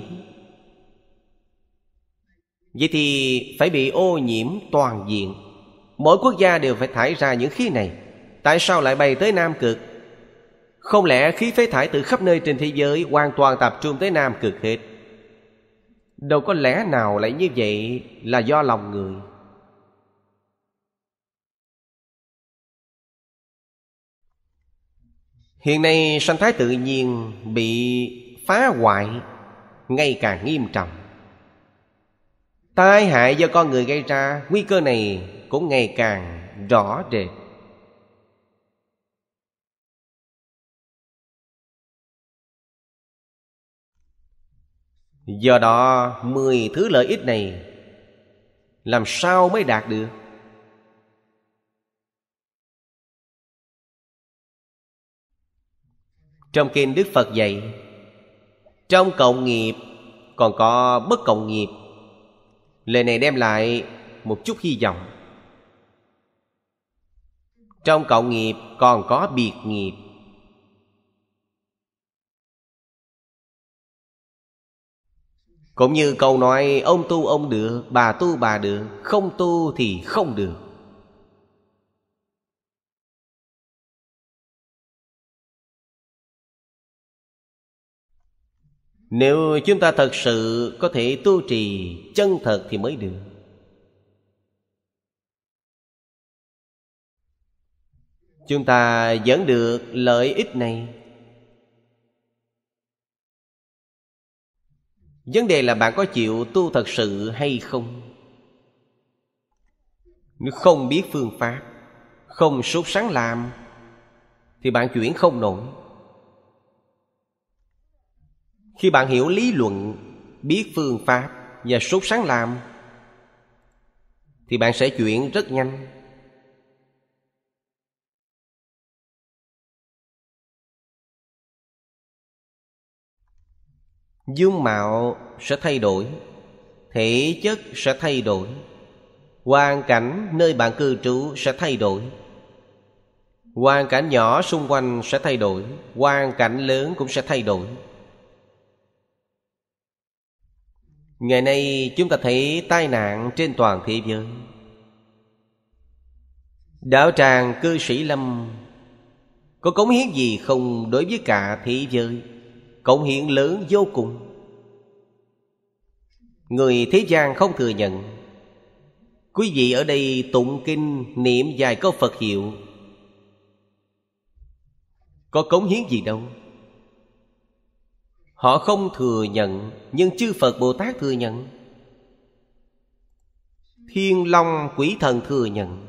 A: vậy thì phải bị ô nhiễm toàn diện. Mỗi quốc gia đều phải thải ra những khí này. Tại sao lại bay tới Nam Cực? Không lẽ khí phế thải từ khắp nơi trên thế giới hoàn toàn tập trung tới Nam Cực hết? Đâu có lẽ nào lại như vậy là do lòng người. Hiện nay sinh thái tự nhiên bị phá hoại ngày càng nghiêm trọng. Tai hại do con người gây ra, nguy cơ này cũng ngày càng rõ rệt. Do đó 10 thứ lợi ích này làm sao mới đạt được? Trong kinh Đức Phật dạy, trong cộng nghiệp còn có bất cộng nghiệp. Lời này đem lại một chút hy vọng. Trong cộng nghiệp còn có biệt nghiệp. Cũng như câu nói ông tu ông được, bà tu bà được, không tu thì không được. Nếu chúng ta thật sự có thể tu trì chân thật thì mới được. Chúng ta vẫn được lợi ích này. Vấn đề là bạn có chịu tu thật sự hay không? Nếu không biết phương pháp, không sốt sắng làm, thì bạn chuyển không nổi. Khi bạn hiểu lý luận, biết phương pháp và sốt sắng làm, thì bạn sẽ chuyển rất nhanh. Dung mạo sẽ thay đổi, thể chất sẽ thay đổi, hoàn cảnh nơi bạn cư trú sẽ thay đổi. Hoàn cảnh nhỏ xung quanh sẽ thay đổi, hoàn cảnh lớn cũng sẽ thay đổi. Ngày nay chúng ta thấy tai nạn trên toàn thế giới. Đạo tràng cư sĩ Lâm có cống hiến gì không đối với cả thế giới? Cống hiến lớn vô cùng. Người thế gian không thừa nhận. Quý vị ở đây tụng kinh niệm vài câu Phật hiệu, có cống hiến gì đâu. Họ không thừa nhận, nhưng chư Phật Bồ Tát thừa nhận. Thiên Long Quỷ Thần thừa nhận.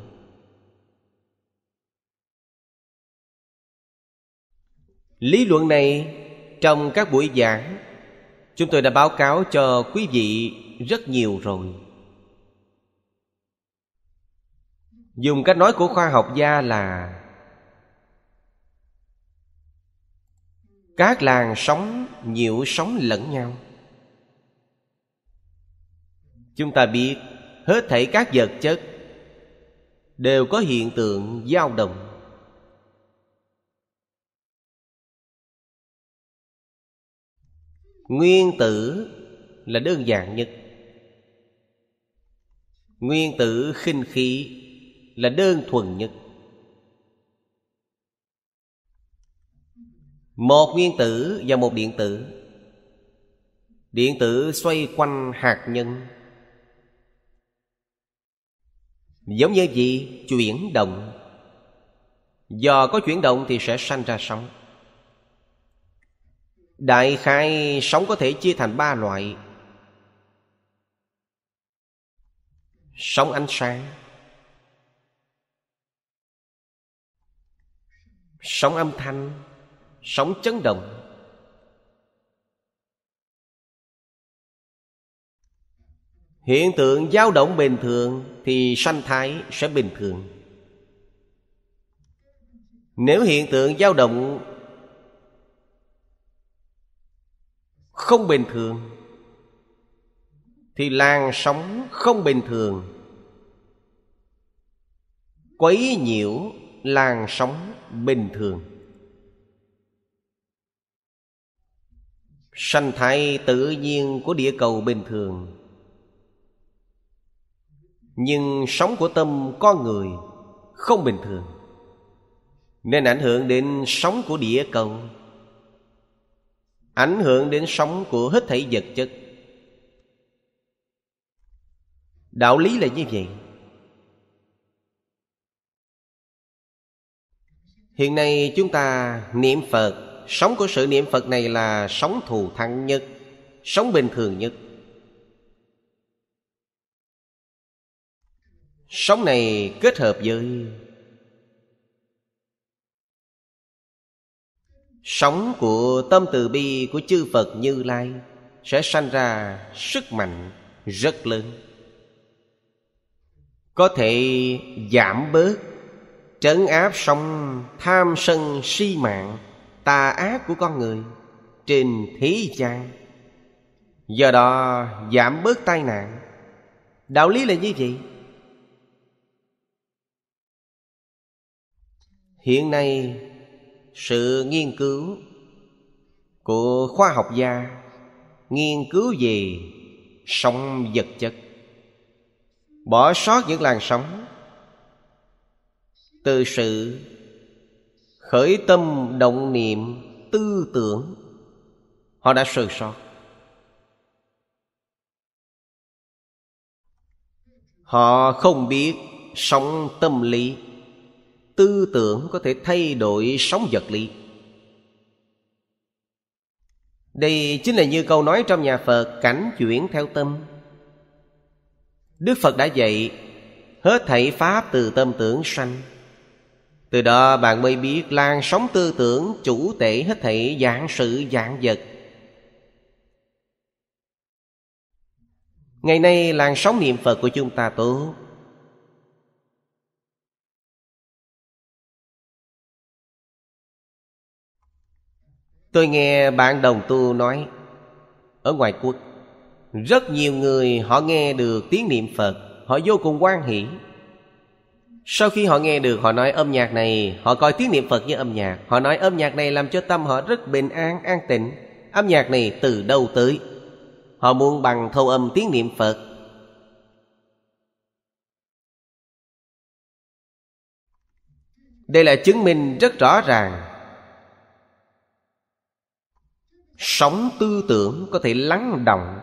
A: Lý luận này trong các buổi giảng chúng tôi đã báo cáo cho quý vị rất nhiều rồi. Dùng cách nói của khoa học gia là các làn sóng nhiễu sóng lẫn nhau. Chúng ta biết hết thảy các vật chất đều có hiện tượng dao động. Nguyên tử là đơn giản nhất. Nguyên tử khinh khí là đơn thuần nhất. Một nguyên tử và một điện tử. Điện tử xoay quanh hạt nhân. Giống như gì? Chuyển động. Do có chuyển động thì sẽ sanh ra sóng. Đại khái sóng có thể chia thành 3 loại. Sóng ánh sáng, sóng âm thanh, sóng chấn động. Hiện tượng dao động bình thường thì sanh thái sẽ bình thường. Nếu hiện tượng dao động không bình thường thì làn sóng không bình thường quấy nhiễu làn sóng bình thường. Sanh thái tự nhiên của địa cầu bình thường, nhưng sóng của tâm con người không bình thường, nên ảnh hưởng đến sóng của địa cầu, ảnh hưởng đến sóng của hết thảy vật chất. Đạo lý là như vậy. Hiện nay chúng ta niệm Phật, sóng của sự niệm Phật này là sóng thù thắng nhất, sóng bình thường nhất. Sóng này kết hợp với sóng của tâm từ bi của chư Phật Như Lai, sẽ sanh ra sức mạnh rất lớn, có thể giảm bớt, trấn áp sóng tham sân si mạng tà ác của con người trên thế gian. Do đó giảm bớt tai nạn. Đạo lý là như vậy. Hiện nay sự nghiên cứu của khoa học gia nghiên cứu về sóng vật chất, bỏ sót những làn sóng từ sự khởi tâm động niệm tư tưởng, họ đã sơ sót. Họ không biết sóng tâm lý, tư tưởng có thể thay đổi sóng vật lý. Đây chính là như câu nói trong nhà Phật, cảnh chuyển theo tâm. Đức Phật đã dạy hết thảy pháp từ tâm tưởng sanh. Từ đó bạn mới biết làn sóng tư tưởng chủ tể hết thảy dạng sự dạng vật. Ngày nay làn sóng niệm Phật của chúng ta tốt. Tôi nghe bạn đồng tu nói, ở ngoài quốc rất nhiều người họ nghe được tiếng niệm Phật, họ vô cùng hoan hỷ. Sau khi họ nghe được, họ nói âm nhạc này, họ coi tiếng niệm Phật như âm nhạc, họ nói âm nhạc này làm cho tâm họ rất bình an, an tịnh. Âm nhạc này từ đâu tới? Họ muốn bằng thâu âm tiếng niệm Phật. Đây là chứng minh rất rõ ràng sóng tư tưởng có thể lắng động.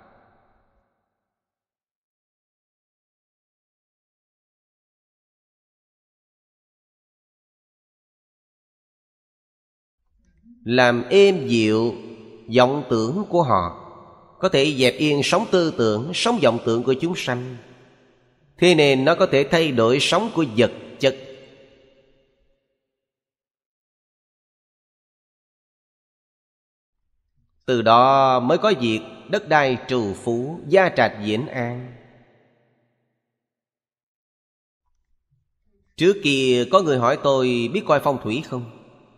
A: Làm êm dịu vọng tưởng của họ, có thể dẹp yên sóng tư tưởng, sóng vọng tưởng của chúng sanh. Thế nên nó có thể thay đổi sóng của vật chất. Từ đó mới có việc đất đai trù phú, gia trạch vĩnh an. Trước kia có người hỏi tôi biết coi phong thủy không?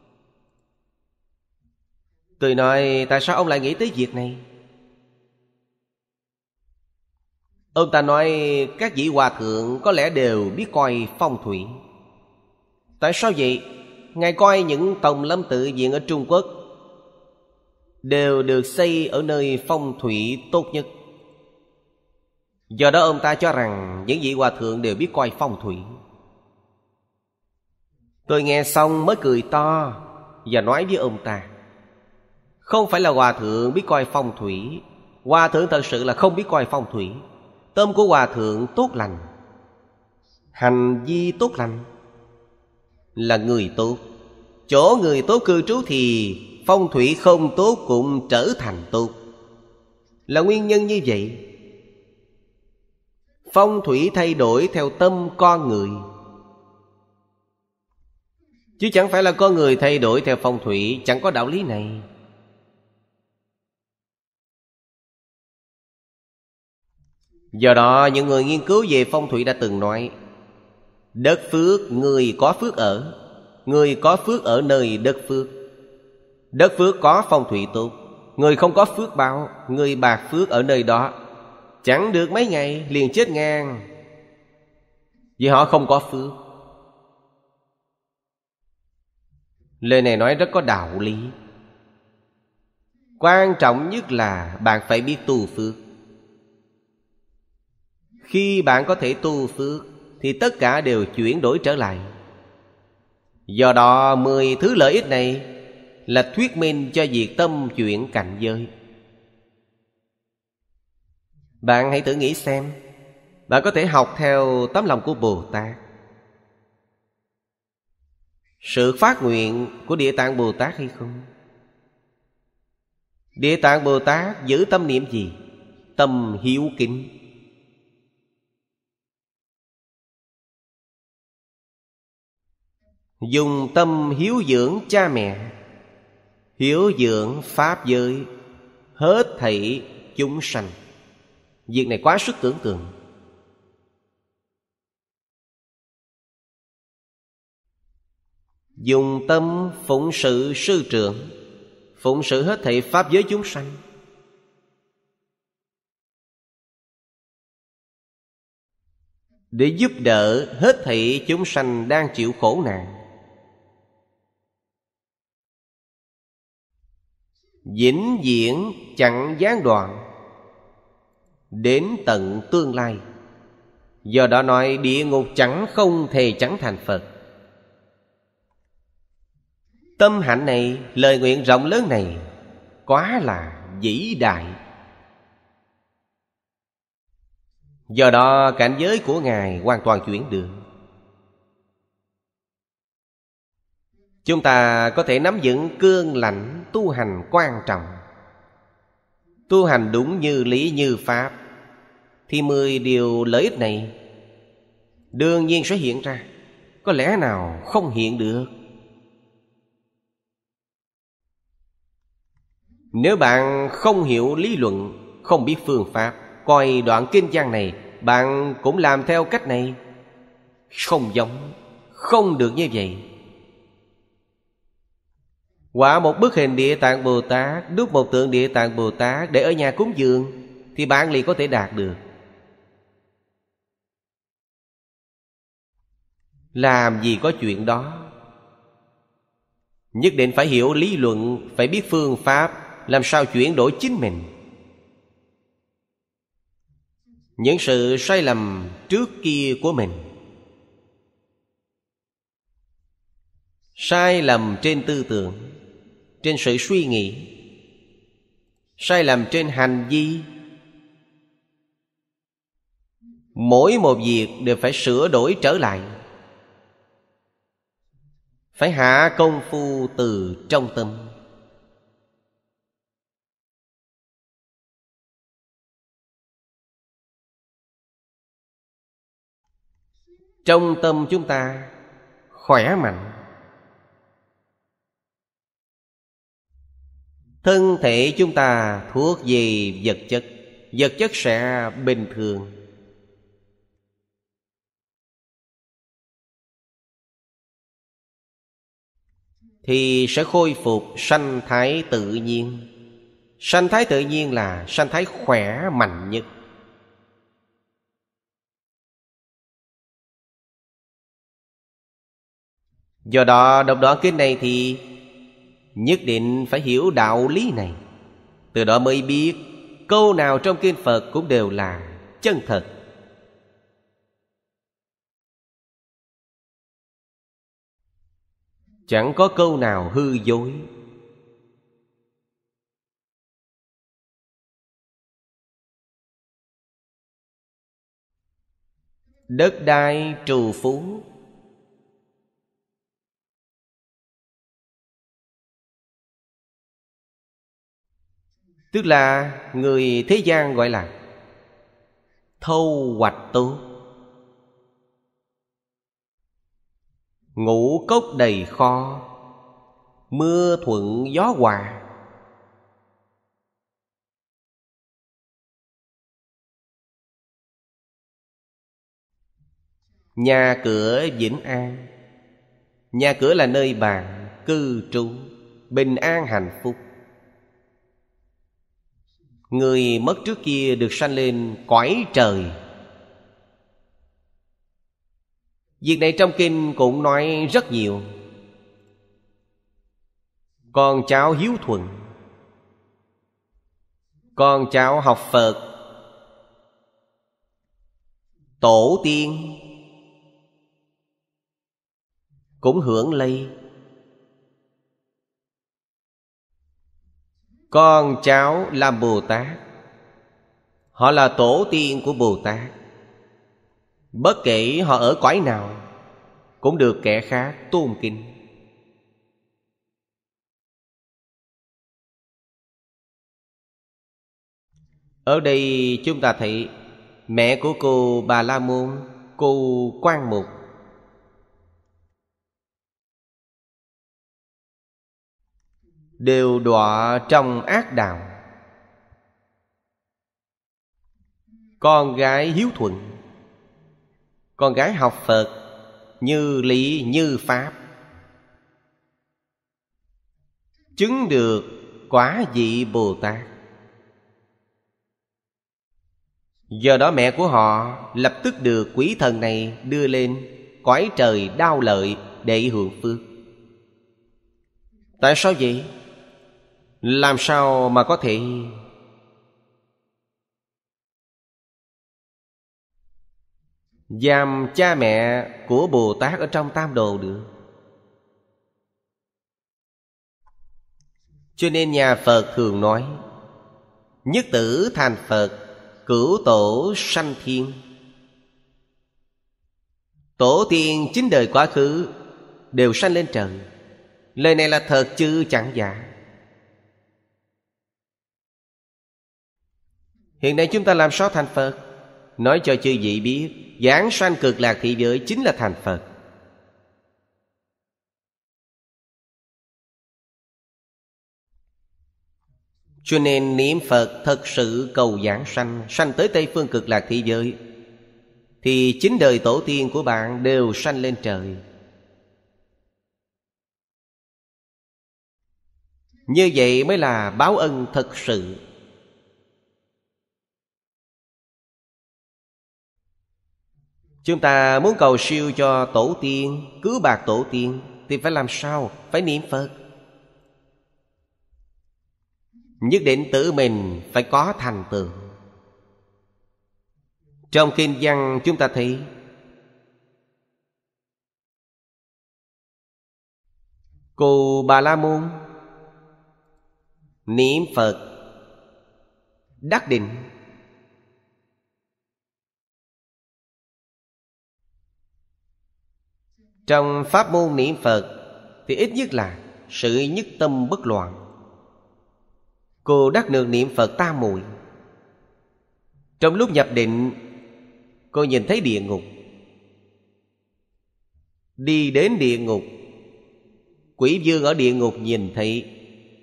A: Tôi nói tại sao ông lại nghĩ tới việc này? Ông ta nói các vị hòa thượng có lẽ đều biết coi phong thủy. Tại sao vậy? Ngài coi những tông lâm tự viện ở Trung Quốc đều được xây ở nơi phong thủy tốt nhất. Do đó ông ta cho rằng những vị hòa thượng đều biết coi phong thủy. Tôi nghe xong mới cười to. và nói với ông ta. Không phải là hòa thượng biết coi phong thủy. Hòa thượng thật sự là không biết coi phong thủy. Tâm của hòa thượng tốt lành, hành vi tốt lành, là người tốt. Chỗ người tốt cư trú thì phong thủy không tốt cũng trở thành tốt. Là nguyên nhân như vậy. Phong thủy thay đổi theo tâm con người, chứ chẳng phải là con người thay đổi theo phong thủy. Chẳng có đạo lý này. Do đó những người nghiên cứu về phong thủy đã từng nói: đất phước, người có phước ở. Người có phước ở nơi đất phước. Đất phước có phong thủy tốt. Người không có phước báo, người bạc phước ở nơi đó, chẳng được mấy ngày liền chết ngang, vì họ không có phước. Lời này nói rất có đạo lý. Quan trọng nhất là bạn phải biết tu phước. Khi bạn có thể tu phước thì tất cả đều chuyển đổi trở lại. Do đó 10 thứ lợi ích này là thuyết minh cho việc tâm chuyển cảnh giới. Bạn hãy thử nghĩ xem, bạn có thể học theo tấm lòng của Bồ Tát, sự phát nguyện của Địa Tạng Bồ Tát hay không? Địa Tạng Bồ Tát giữ tâm niệm gì? Tâm hiếu kính. Dùng tâm hiếu dưỡng cha mẹ, hiếu dưỡng pháp giới, hết thảy chúng sanh. Việc này quá sức tưởng tượng. Dùng tâm phụng sự sư trưởng, phụng sự hết thảy pháp giới chúng sanh. Để giúp đỡ hết thảy chúng sanh đang chịu khổ nạn. Vĩnh viễn chẳng gián đoạn, đến tận tương lai. Do đó nói địa ngục chẳng không thể chẳng thành Phật. Tâm hạnh này, lời nguyện rộng lớn này quá là vĩ đại. Do đó cảnh giới của Ngài hoàn toàn chuyển được. Chúng ta có thể nắm vững cương lãnh tu hành quan trọng. Tu hành đúng như lý như pháp thì 10 điều lợi ích này đương nhiên sẽ hiện ra. Có lẽ nào không hiện được? Nếu bạn không hiểu lý luận, không biết phương pháp, coi đoạn kinh văn này, bạn cũng làm theo cách này, không giống, không được như vậy. Họa một bức hình Địa Tạng Bồ Tát, đúc một tượng Địa Tạng Bồ Tát để ở nhà cúng dường, thì bạn liền có thể đạt được. Làm gì có chuyện đó. Nhất định phải hiểu lý luận, phải biết phương pháp, làm sao chuyển đổi chính mình. Những sự sai lầm trước kia của mình, sai lầm trên tư tưởng, trên sự suy nghĩ, sai lầm trên hành vi, mỗi một việc đều phải sửa đổi trở lại. Phải hạ công phu từ trong tâm. Trong tâm chúng ta khỏe mạnh, thân thể chúng ta thuộc về vật chất, vật chất sẽ bình thường. Thì sẽ khôi phục sanh thái tự nhiên. Sanh thái tự nhiên là sanh thái khỏe mạnh nhất. Do đó đọc đoạn kinh này thì nhất định phải hiểu đạo lý này. Từ đó mới biết câu nào trong kinh Phật cũng đều là chân thật. Chẳng có câu nào hư dối. Đất đai trù phú. Tức là người thế gian gọi là thâu hoạch tốt. Ngũ cốc đầy kho, mưa thuận gió hòa. Nhà cửa vĩnh an. Nhà cửa là nơi bạn cư trú, bình an hạnh phúc. Người mất trước kia được sanh lên cõi trời. Việc này trong kinh cũng nói rất nhiều. Con cháu hiếu thuận, con cháu học Phật, tổ tiên cũng hưởng lây. Con cháu làm Bồ Tát, họ là tổ tiên của Bồ Tát. Bất kể họ ở cõi nào cũng được kẻ khác tôn kính. Ở đây chúng ta thấy mẹ của cô Bà La Môn, cô Quan Mục, đều đọa trong ác đạo. Con gái hiếu thuận, con gái học Phật, như lý như pháp, chứng được quả vị Bồ Tát. Do đó mẹ của họ lập tức được quỷ thần này đưa lên cõi trời Đao Lợi để hưởng phước. Tại sao vậy? Làm sao mà có thể giam cha mẹ của Bồ Tát ở trong tam đồ được? Cho nên nhà Phật thường nói nhất tử thành Phật, cửu tổ sanh thiên. Tổ tiên 9 đời quá khứ đều sanh lên trời. Lời này là thật chứ chẳng giả. Hiện nay chúng ta làm sao thành Phật? Nói cho chư vị biết, giảng sanh cực lạc thị giới chính là thành Phật. Cho nên niệm Phật thật sự cầu giảng sanh, sanh tới Tây Phương cực lạc thị giới, thì 9 đời tổ tiên của bạn đều sanh lên trời. Như vậy mới là báo ân thật sự. Chúng ta muốn cầu siêu cho tổ tiên, cứu bạc tổ tiên, thì phải làm sao? Phải niệm Phật. Nhất định tự mình phải có thành tựu. Trong kinh văn chúng ta thấy cô Bà La Môn niệm Phật đắc định. Trong pháp môn niệm Phật thì ít nhất là sự nhất tâm bất loạn. Cô đắc được niệm Phật tam muội. Trong lúc nhập định, cô nhìn thấy địa ngục. Đi đến địa ngục, quỷ vương ở địa ngục nhìn thấy,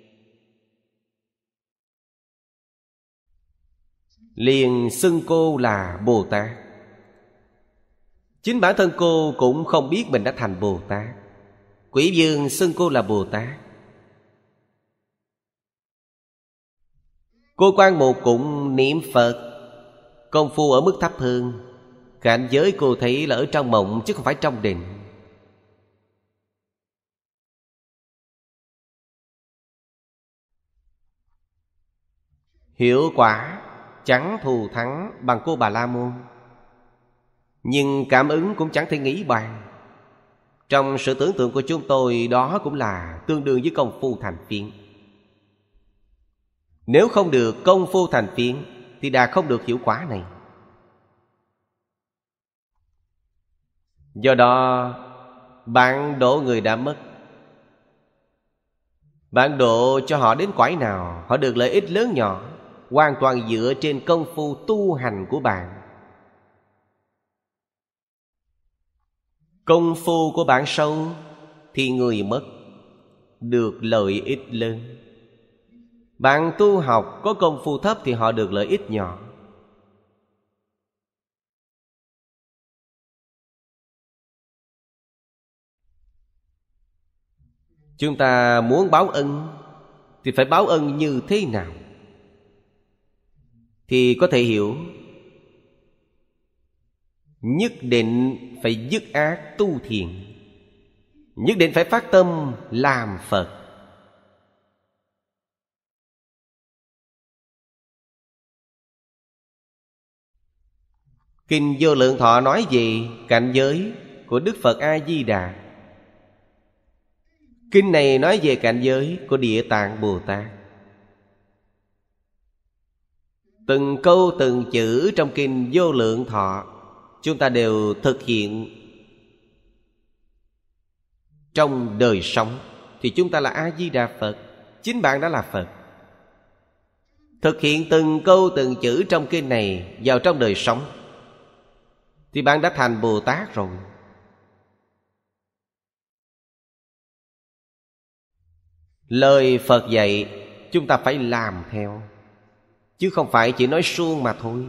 A: liền xưng cô là Bồ Tát. Chính bản thân cô cũng không biết mình đã thành Bồ Tát. Quỷ vương xưng cô là Bồ Tát. Cô Quan Mục cũng niệm Phật, công phu ở mức thấp hơn. Cảnh giới cô thấy là ở trong mộng chứ không phải trong định. Hiệu quả chẳng thù thắng bằng cô Bà La Môn, nhưng cảm ứng cũng chẳng thể nghĩ bàn. Trong sự tưởng tượng của chúng tôi, đó cũng là tương đương với công phu thành phiến. Nếu không được công phu thành phiến thì đã không được hiệu quả này. Do đó, bạn độ người đã mất, bạn độ cho họ đến cõi nào, họ được lợi ích lớn nhỏ, hoàn toàn dựa trên công phu tu hành của bạn. Công phu của bạn sâu thì người mất được lợi ích lớn. Bạn tu học có công phu thấp thì họ được lợi ích nhỏ. Chúng ta muốn báo ân thì phải báo ân như thế nào? Thì có thể hiểu, nhất định phải dứt ác tu thiện, nhất định phải phát tâm làm Phật. Kinh Vô Lượng Thọ nói gì? Cảnh giới của Đức Phật A-di-đà. Kinh này nói về cảnh giới của Địa Tạng Bồ Tát. Từng câu từng chữ trong Kinh Vô Lượng Thọ chúng ta đều thực hiện trong đời sống, thì chúng ta là A-di-đà Phật. Chính bạn đã là Phật. Thực hiện từng câu từng chữ trong kinh này vào trong đời sống thì bạn đã thành Bồ Tát rồi. Lời Phật dạy chúng ta phải làm theo, chứ không phải chỉ nói suông mà thôi.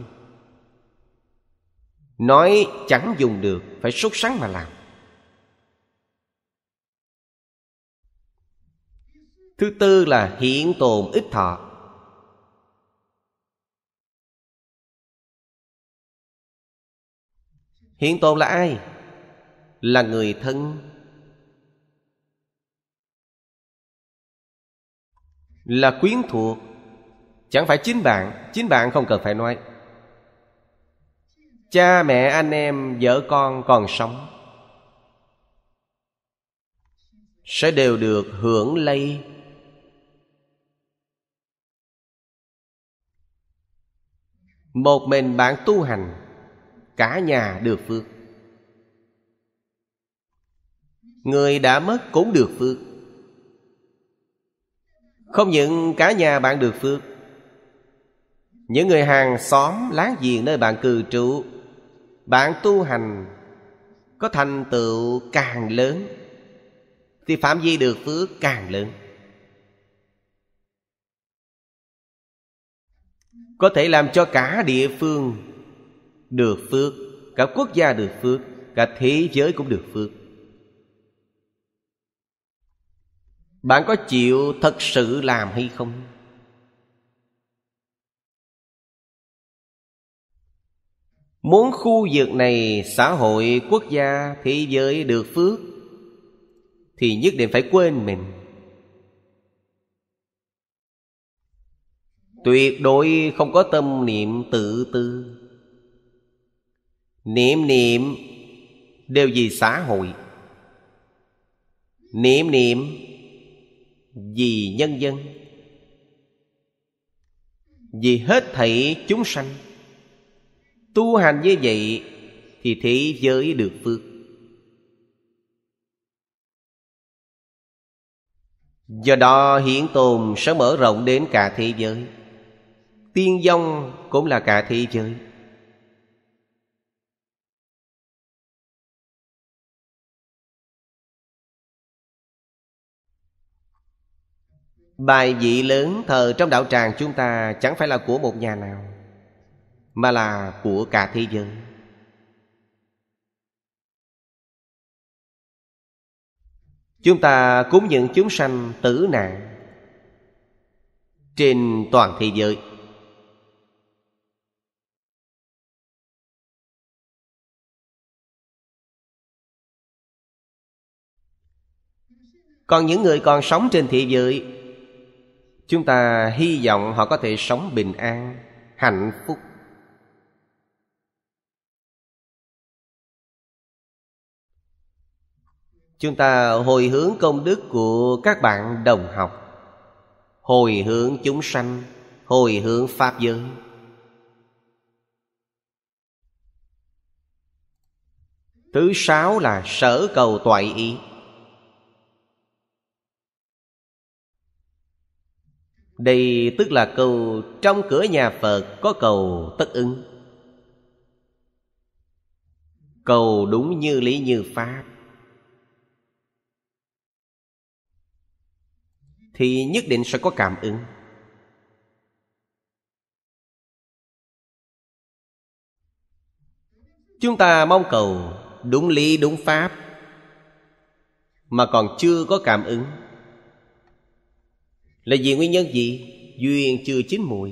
A: Nói chẳng dùng được, phải sốt sắng mà làm. Thứ tư là hiện tồn ích thọ. Hiện tồn là ai? Là người thân, là quyến thuộc. Chẳng phải chính bạn không cần phải nói. Cha mẹ anh em vợ con còn sống sẽ đều được hưởng lây. Một mình bạn tu hành, cả nhà được phước. Người đã mất cũng được phước. Không những cả nhà bạn được phước, những người hàng xóm láng giềng nơi bạn cư trú, bạn tu hành có thành tựu càng lớn thì phạm vi được phước càng lớn. Có thể làm cho cả địa phương được phước, cả quốc gia được phước, cả thế giới cũng được phước. Bạn có chịu thật sự làm hay không? Muốn khu vực này, xã hội, quốc gia, thế giới được phước thì nhất định phải quên mình. Tuyệt đối không có tâm niệm tự tư. Niệm niệm đều vì xã hội, niệm niệm vì nhân dân, vì hết thảy chúng sanh. Tu hành như vậy thì thế giới được phước. Do đó hiển tồn sẽ mở rộng đến cả thế giới. Tiên vong cũng là cả thế giới. Bài vị lớn thờ trong đạo tràng chúng ta chẳng phải là của một nhà nào, mà là của cả thế giới. Chúng ta cúng những chúng sanh tử nạn trên toàn thế giới. Còn những người còn sống trên thế giới, chúng ta hy vọng họ có thể sống bình an, hạnh phúc. Chúng ta hồi hướng công đức của các bạn đồng học, hồi hướng chúng sanh, hồi hướng pháp giới. Thứ sáu là sở cầu toại ý. Đây tức là câu trong cửa nhà Phật có cầu tất ứng, cầu đúng như lý như pháp thì nhất định sẽ có cảm ứng. Chúng ta mong cầu đúng lý đúng pháp mà còn chưa có cảm ứng là vì nguyên nhân gì? Duyên chưa chín mùi.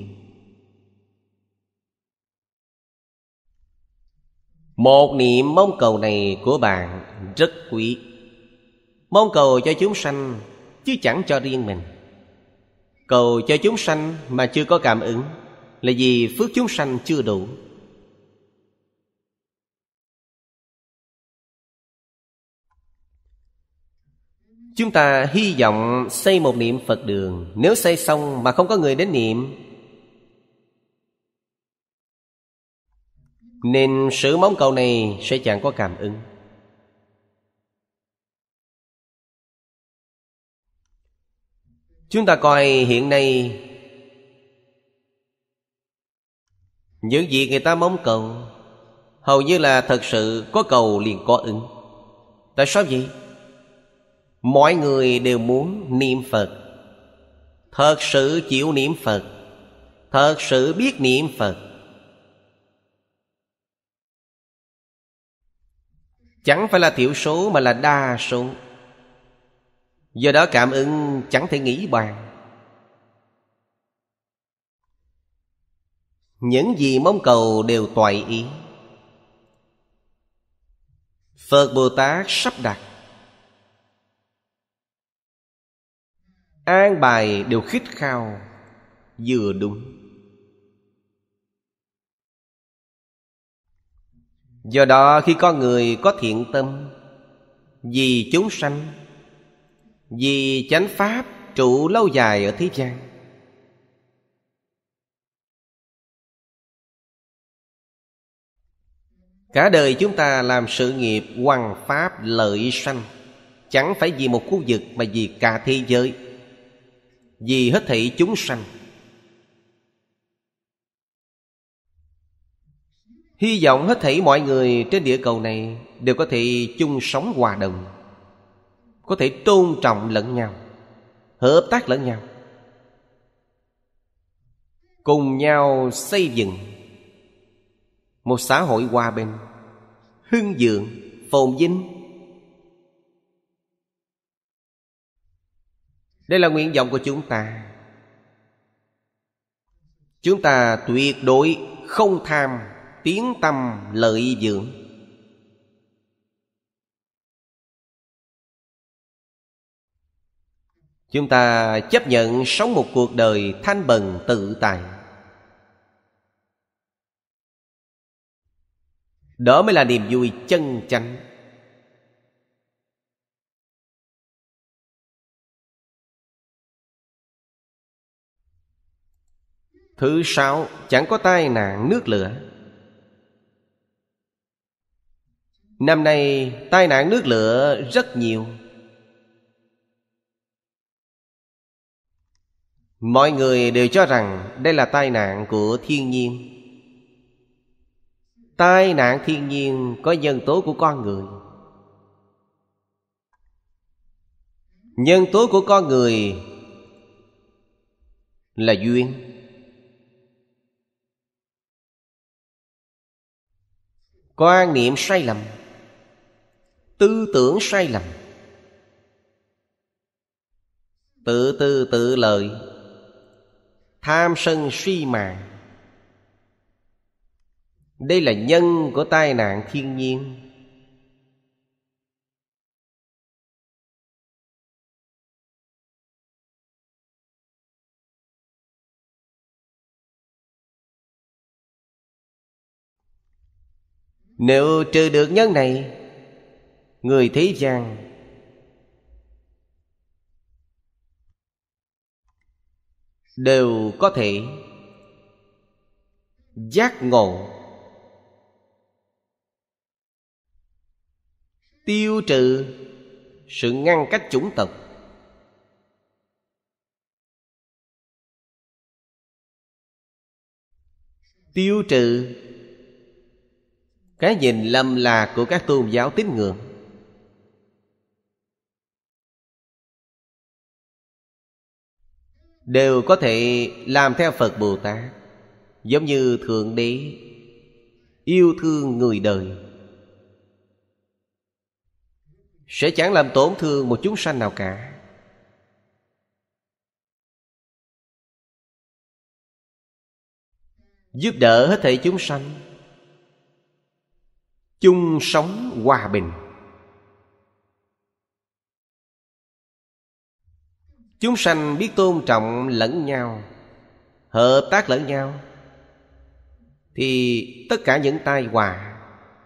A: Một niệm mong cầu này của bạn rất quý. Mong cầu cho chúng sanh chứ chẳng cho riêng mình. Cầu cho chúng sanh mà chưa có cảm ứng là vì phước chúng sanh chưa đủ. Chúng ta hy vọng xây một niệm Phật đường. Nếu xây xong mà không có người đến niệm, nên sự mong cầu này sẽ chẳng có cảm ứng. Chúng ta coi hiện nay những gì người ta mong cầu hầu như là thật sự có cầu liền có ứng. Tại sao vậy? Mọi người đều muốn niệm Phật, thật sự chịu niệm Phật, thật sự biết niệm Phật. Chẳng phải là thiểu số mà là đa số. Do đó cảm ứng chẳng thể nghĩ bàn. Những gì mong cầu đều toại ý. Phật Bồ Tát sắp đặt, an bài đều khít khao, vừa đúng. Do đó khi con người có thiện tâm, vì chúng sanh, vì chánh pháp trụ lâu dài ở thế gian, cả đời chúng ta làm sự nghiệp hoằng pháp lợi sanh, chẳng phải vì một khu vực mà vì cả thế giới, vì hết thảy chúng sanh. Hy vọng hết thảy mọi người trên địa cầu này đều có thể chung sống hòa đồng, có thể tôn trọng lẫn nhau, hợp tác lẫn nhau, cùng nhau xây dựng một xã hội hòa bình, hưng vượng, phồn vinh. Đây là nguyện vọng của chúng ta. Chúng ta tuyệt đối không tham tiếng tăm lợi dưỡng. Chúng ta chấp nhận sống một cuộc đời thanh bần tự tại. Đó mới là niềm vui chân chánh. Thứ sáu, chẳng có tai nạn nước lửa. Năm nay tai nạn nước lửa rất nhiều. Mọi người đều cho rằng đây là tai nạn của thiên nhiên. Tai nạn thiên nhiên có nhân tố của con người. Nhân tố của con người là duyên. Quan niệm sai lầm, tư tưởng sai lầm, tự tư tự lợi, tham sân si mạng. Đây là nhân của tai nạn thiên nhiên. Nếu trừ được nhân này, người thế gian đều có thể giác ngộ, tiêu trừ sự ngăn cách chủng tộc. Tiêu trừ cái nhìn lầm lạc của các tôn giáo tín ngưỡng. Đều có thể làm theo Phật Bồ Tát. Giống như Thượng Đế yêu thương người đời, sẽ chẳng làm tổn thương một chúng sanh nào cả. Giúp đỡ hết thảy chúng sanh chung sống hòa bình. Chúng sanh biết tôn trọng lẫn nhau, hợp tác lẫn nhau, thì tất cả những tai họa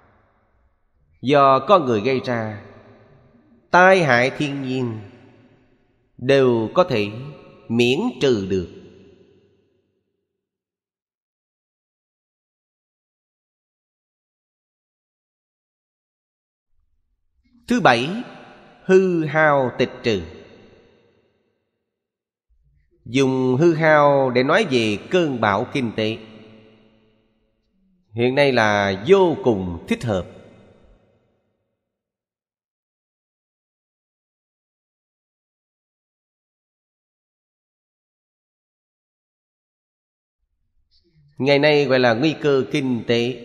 A: do con người gây ra, tai hại thiên nhiên, đều có thể miễn trừ được. Thứ bảy, hư hao tịch trừ. Dùng hư hao để nói về cơn bão kinh tế hiện nay là vô cùng thích hợp. Ngày nay gọi là nguy cơ kinh tế.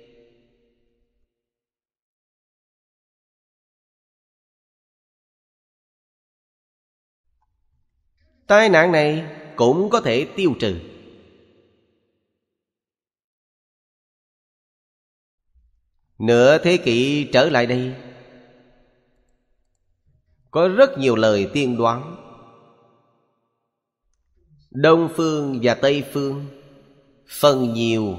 A: Tai nạn này cũng có thể tiêu trừ. Nửa thế kỷ trở lại đây, có rất nhiều lời tiên đoán. Đông phương và Tây phương phần nhiều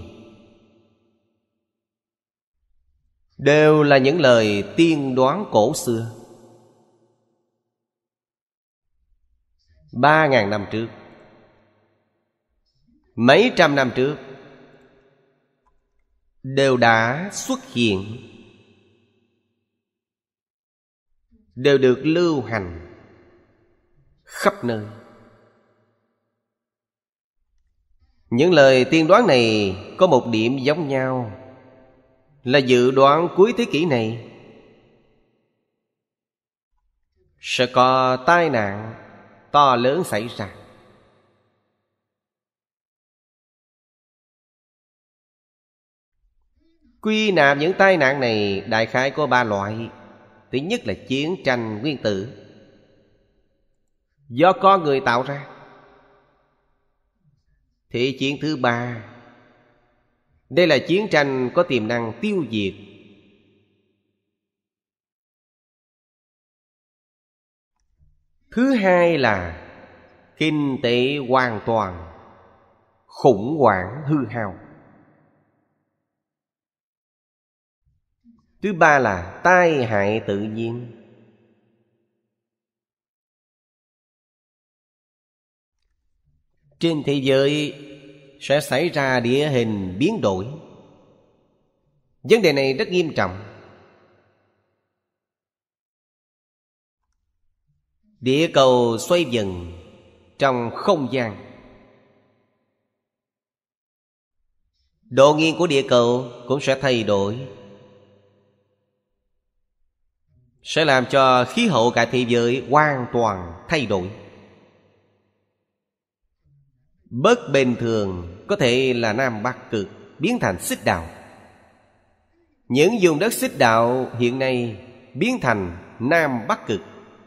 A: đều là những lời tiên đoán cổ xưa. 3.000 năm trước, mấy trăm năm trước đều đã xuất hiện, đều được lưu hành khắp nơi. Những lời tiên đoán này có một điểm giống nhau, là dự đoán cuối thế kỷ này sẽ có tai nạn to lớn xảy ra. Quy nạp những tai nạn này đại khái có 3 loại. Thứ nhất là chiến tranh nguyên tử, do con người tạo ra. Thế chiến thứ 3, đây là chiến tranh có tiềm năng tiêu diệt. Thứ hai là kinh tế hoàn toàn khủng hoảng hư hao. Thứ ba là tai hại tự nhiên. Trên thế giới sẽ xảy ra địa hình biến đổi. Vấn đề này rất nghiêm trọng. Địa cầu xoay vần trong không gian. Độ nghiêng của địa cầu cũng sẽ thay đổi, sẽ làm cho khí hậu cả thế giới hoàn toàn thay đổi. Bất bình thường có thể là Nam Bắc Cực biến thành Xích Đạo. Những vùng đất Xích Đạo hiện nay biến thành Nam Bắc Cực.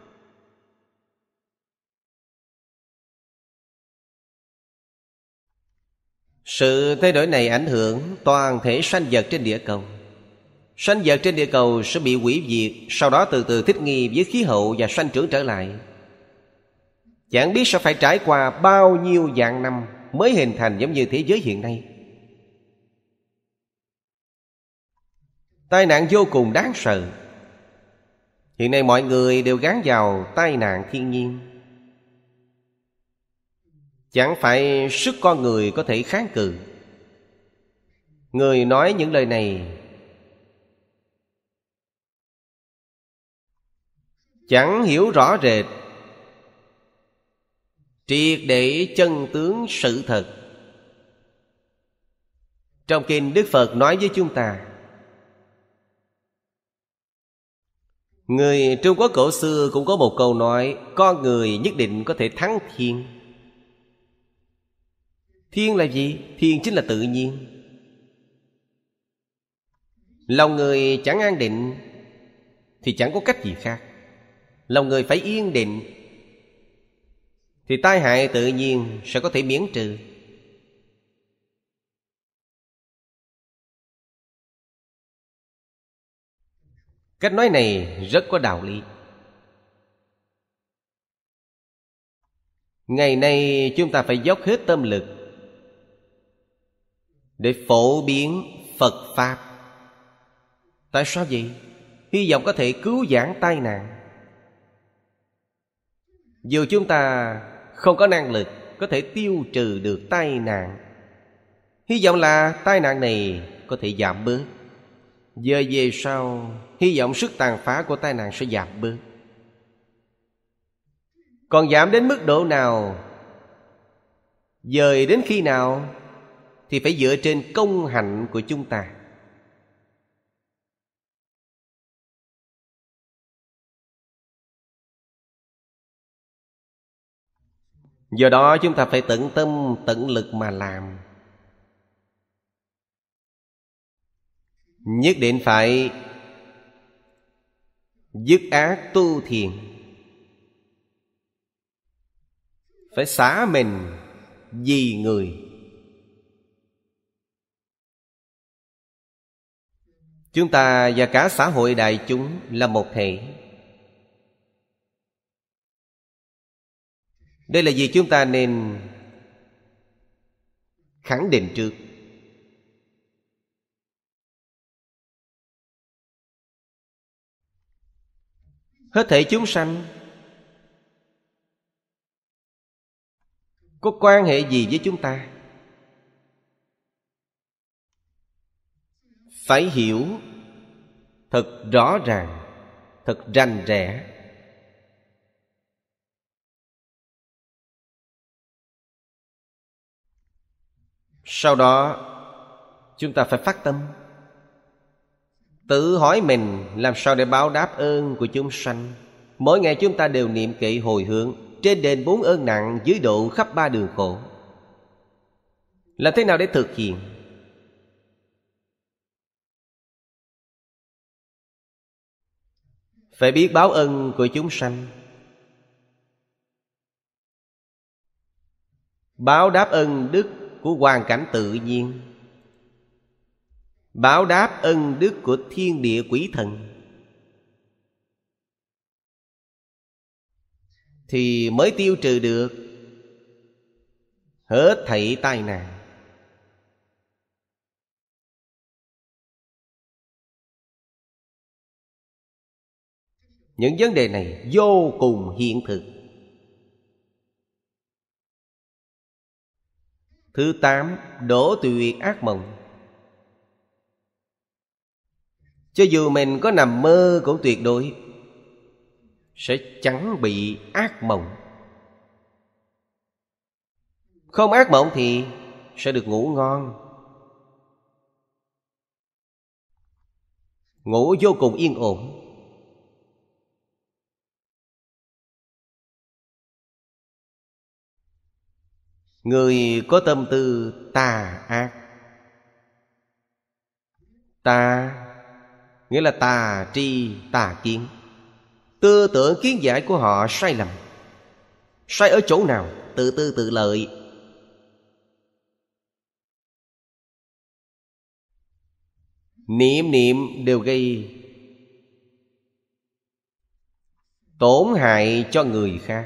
A: Sự thay đổi này ảnh hưởng toàn thể sanh vật trên địa cầu. Sanh vật trên địa cầu sẽ bị hủy diệt, sau đó từ từ thích nghi với khí hậu và sanh trưởng trở lại. Chẳng biết sẽ phải trải qua bao nhiêu vạn năm mới hình thành giống như thế giới hiện nay. Tai nạn vô cùng đáng sợ. Hiện nay mọi người đều gán vào tai nạn thiên nhiên. Chẳng phải sức con người có thể kháng cự. Người nói những lời này chẳng hiểu rõ rệt triệt để chân tướng sự thật. Trong kinh Đức Phật nói với chúng ta, người Trung Quốc cổ xưa cũng có một câu nói: con người nhất định có thể thắng thiên. Thiên là gì? Thiên chính là tự nhiên. Lòng người chẳng an định thì chẳng có cách gì khác. Lòng người phải yên định thì tai hại tự nhiên sẽ có thể miễn trừ. Cách nói này rất có đạo lý. Ngày nay chúng ta phải dốc hết tâm lực để phổ biến Phật Pháp. Tại sao vậy? Hy vọng có thể cứu vãn tai nạn. Dù chúng ta không có năng lực có thể tiêu trừ được tai nạn, hy vọng là tai nạn này có thể giảm bớt. Giờ về sau, hy vọng sức tàn phá của tai nạn sẽ giảm bớt. Còn giảm đến mức độ nào, dời đến khi nào, thì phải dựa trên công hạnh của chúng ta. Do đó chúng ta phải tận tâm tận lực mà làm. Nhất định phải dứt ác tu thiện, phải xả mình vì người. Chúng ta và cả xã hội đại chúng là một thể. Đây là gì chúng ta nên khẳng định trước. Hết thảy chúng sanh có quan hệ gì với chúng ta? Phải hiểu thật rõ ràng, thật rành rẽ. Sau đó chúng ta phải phát tâm, tự hỏi mình làm sao để báo đáp ơn của chúng sanh. Mỗi ngày chúng ta đều niệm kệ hồi hướng trên đền 4 ơn nặng, dưới độ khắp 3 đường khổ. Làm thế nào để thực hiện? Phải biết báo ân của chúng sanh, báo đáp ân đức của hoàn cảnh tự nhiên, báo đáp ân đức của thiên địa quỷ thần, thì mới tiêu trừ được hết thảy tai nạn. Những vấn đề này vô cùng hiện thực. Thứ 8, đổ tuyệt ác mộng. Cho dù mình có nằm mơ cũng tuyệt đối sẽ chẳng bị ác mộng. Không ác mộng thì sẽ được ngủ ngon, ngủ vô cùng yên ổn. Người có tâm tư tà ác, tà nghĩa là tà tri tà kiến. Tư tưởng kiến giải của họ sai lầm. Sai ở chỗ nào? Tự tư tự lợi. Niệm niệm đều gây tổn hại cho người khác,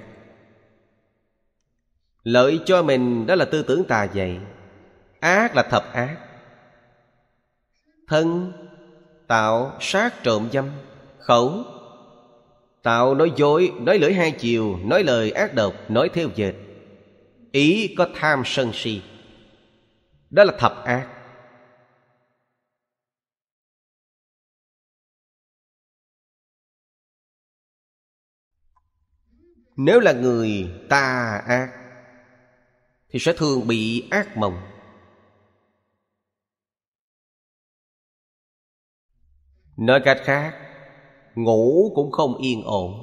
A: lợi cho mình. Đó là tư tưởng tà dạy. Ác là thập ác. Thân tạo sát trộm dâm. Khẩu tạo nói dối, nói lưỡi hai chiều, nói lời ác độc, nói theo dệt. ý có tham sân si. Đó là thập ác. Nếu là người tà ác thì sẽ thường bị ác mộng. Nói cách khác, ngủ cũng không yên ổn.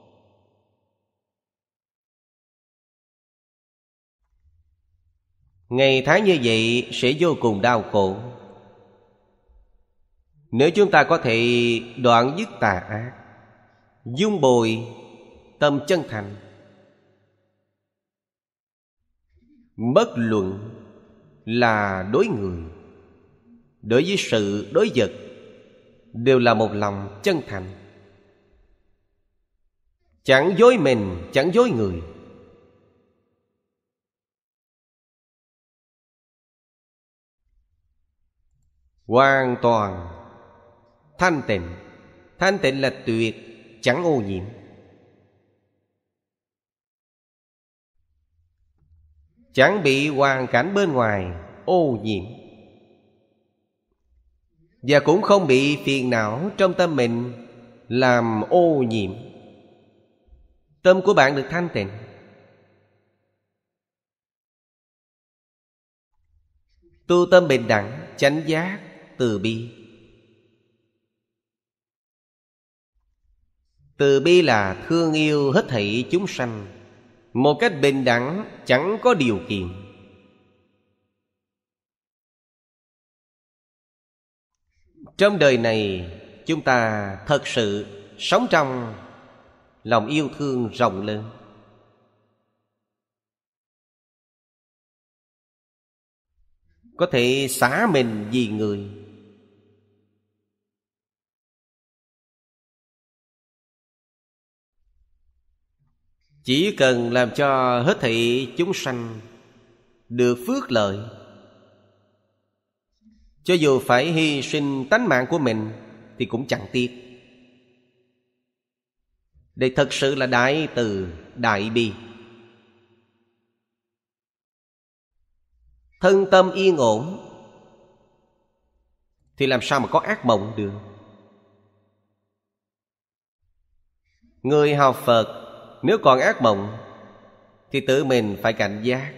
A: Ngày tháng như vậy sẽ vô cùng đau khổ. Nếu chúng ta có thể đoạn dứt tà ác, dung bồi tâm chân thành, bất luận là đối người, đối với sự, đối vật, đều là một lòng chân thành, chẳng dối mình, chẳng dối người, hoàn toàn thanh tịnh. Thanh tịnh là tuyệt, chẳng ô nhiễm. Chẳng bị hoàn cảnh bên ngoài ô nhiễm, và cũng không bị phiền não trong tâm mình làm ô nhiễm. Tâm của bạn được thanh tịnh. Tu tâm bình đẳng, chánh giác, từ bi. Từ bi là thương yêu hết thảy chúng sanh một cách bình đẳng, chẳng có điều kiện. Trong đời này chúng ta thật sự sống trong lòng yêu thương rộng lớn. Có thể xả mình vì người. Chỉ cần làm cho hết thảy chúng sanh được phước lợi, cho dù phải hy sinh tánh mạng của mình thì cũng chẳng tiếc. Đây thật sự là đại từ, đại bi. Thân tâm yên ổn thì làm sao mà có ác mộng được. Người học Phật nếu còn ác mộng thì tự mình phải cảnh giác.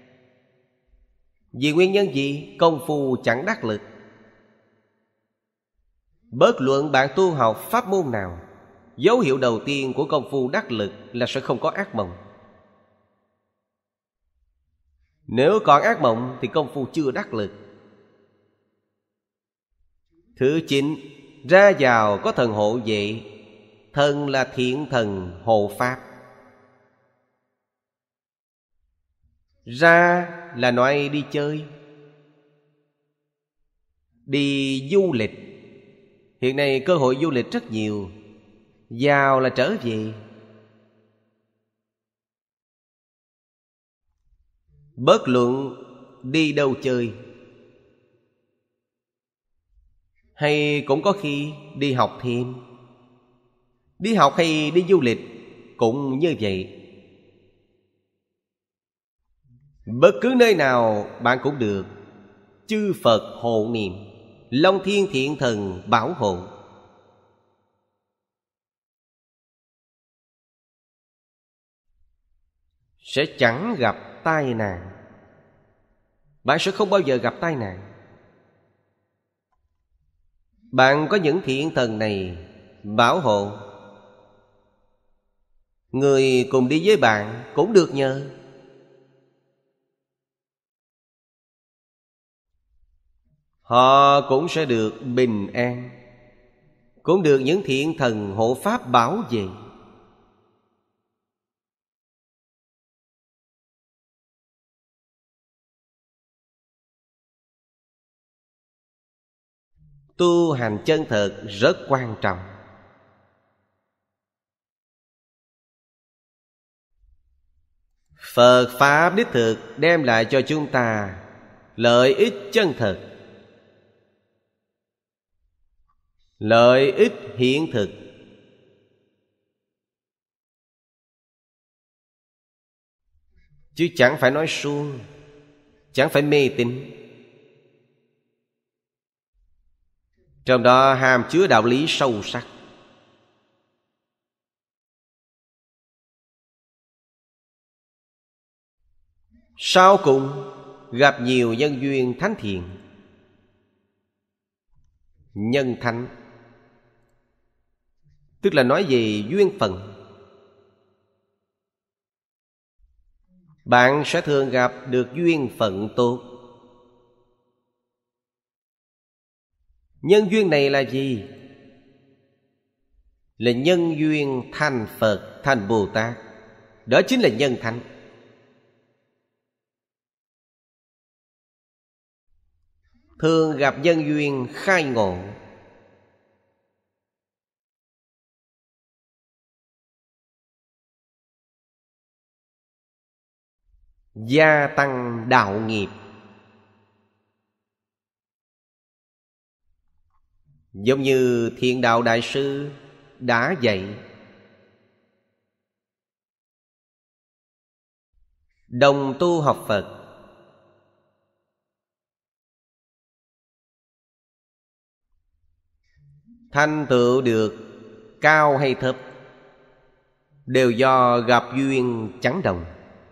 A: Vì nguyên nhân gì? Công phu chẳng đắc lực. Bất luận bạn tu học pháp môn nào, dấu hiệu đầu tiên của công phu đắc lực là sẽ không có ác mộng. Nếu còn ác mộng thì công phu chưa đắc lực. Thứ 9, ra vào có thần hộ vệ. Thần là thiện thần hộ pháp. Ra là nói đi chơi, đi du lịch. Hiện nay cơ hội du lịch rất nhiều. Vào là trở về. Bất luận đi đâu chơi, hay cũng có khi đi học thêm. Đi học hay đi du lịch cũng như vậy. Bất cứ nơi nào bạn cũng được chư Phật hộ niệm, Long Thiên Thiện Thần bảo hộ. Sẽ chẳng gặp tai nạn. Bạn sẽ không bao giờ gặp tai nạn. Bạn có những thiện thần này bảo hộ, người cùng đi với bạn cũng được nhờ. Họ cũng sẽ được bình an, cũng được những thiện thần hộ pháp bảo vệ. Tu hành chân thật rất quan trọng. Phật Pháp đích thực đem lại cho chúng ta lợi ích chân thật, lợi ích hiện thực. chứ chẳng phải nói suông, chẳng phải mê tín. Trong đó hàm chứa đạo lý sâu sắc. Sau cùng gặp nhiều nhân duyên thánh thiện. Nhân thánh tức là nói về duyên phận. Bạn sẽ thường gặp được duyên phận tốt. Nhân duyên này là gì? Là nhân duyên thành Phật, thành Bồ Tát. Đó chính là nhân thánh. Thường gặp nhân duyên khai ngộ. Gia tăng đạo nghiệp. Giống như Thiện Đạo Đại Sư đã dạy, đồng tu học Phật, thành tựu được cao hay thấp đều do gặp duyên chẳng đồng.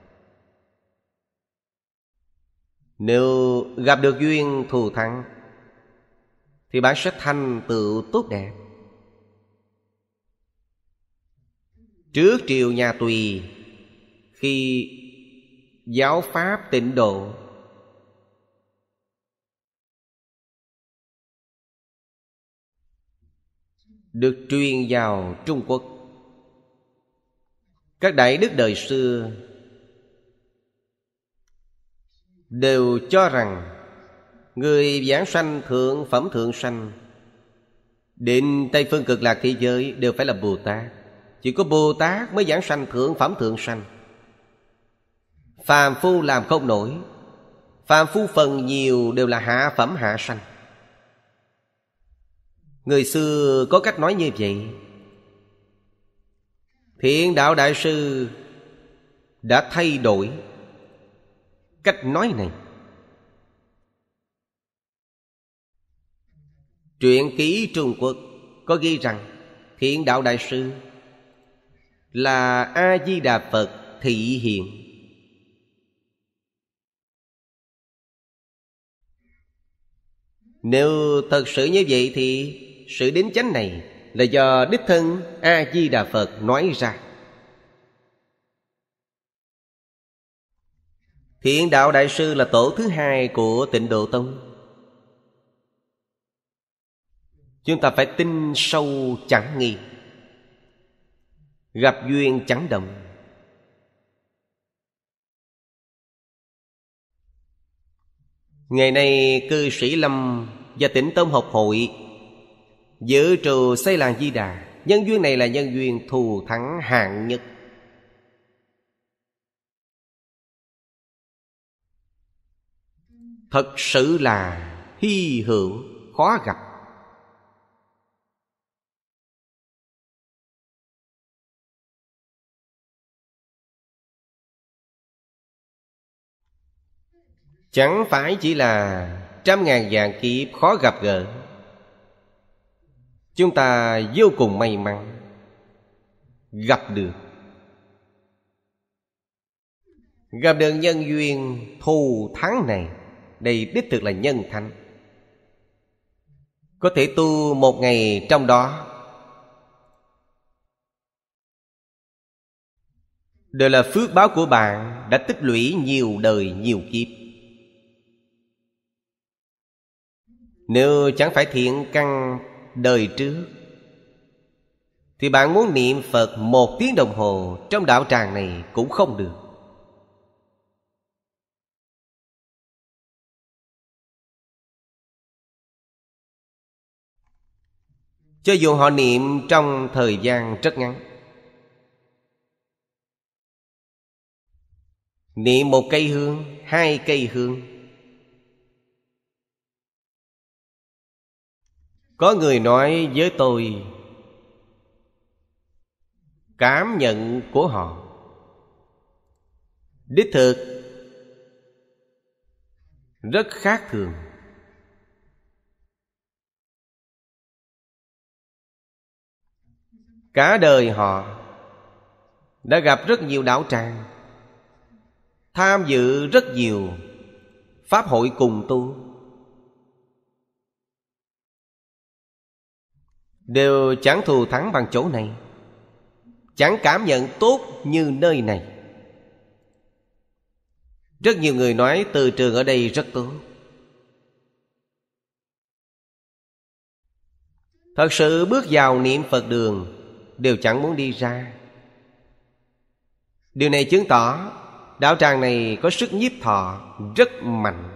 A: Nếu gặp được duyên thù thắng thì bạn sẽ thành tựu tốt đẹp. Trước triều nhà Tùy, khi giáo pháp Tịnh Độ được truyền vào Trung Quốc, các đại đức đời xưa đều cho rằng người giảng sanh thượng phẩm thượng sanh đến Tây Phương Cực Lạc thế giới đều phải là Bồ Tát. Chỉ có Bồ Tát mới giảng sanh thượng phẩm thượng sanh. Phàm phu làm không nổi. Phàm phu phần nhiều đều là hạ phẩm hạ sanh. Người xưa có cách nói như vậy. Thiện Đạo Đại Sư đã thay đổi cách nói này. Truyện ký Trung Quốc có ghi rằng Thiện Đạo Đại Sư là A-di-đà Phật thị hiện. Nếu thật sự như vậy thì sự đính chánh này là do đích thân A-di-đà Phật nói ra. Thiện Đạo Đại Sư là tổ thứ hai của Tịnh Độ Tông. Chúng ta phải tin sâu chẳng nghi, gặp duyên chẳng đồng. Ngày nay cư sĩ Lâm và Tịnh Tông Học Hội giữ trù xây làng Di Đà. Nhân duyên này là nhân duyên thù thắng hạng nhất. Thật sự là hy hữu, khó gặp. Chẳng phải chỉ là trăm ngàn vạn kiếp khó gặp gỡ. Chúng ta vô cùng may mắn gặp được. Gặp được nhân duyên thù thắng này, đây đích thực là nhân thánh. Có thể tu một ngày trong đó đều là phước báo của bạn đã tích lũy nhiều đời nhiều kiếp. Nếu chẳng phải thiện căn đời trước thì bạn muốn niệm Phật 1 tiếng đồng hồ trong đạo tràng này cũng không được. Cho dù họ niệm trong thời gian rất ngắn, niệm 1 cây hương, 2 cây hương. Có người nói với tôi cảm nhận của họ đích thực rất khác thường. Cả đời họ đã gặp rất nhiều đạo tràng, tham dự rất nhiều pháp hội cùng tu, đều chẳng thù thắng bằng chỗ này, chẳng cảm nhận tốt như nơi này. Rất nhiều người nói từ trường ở đây rất tốt. Thật sự bước vào niệm Phật đường đều chẳng muốn đi ra. Điều này chứng tỏ đạo tràng này có sức nhiếp thọ rất mạnh.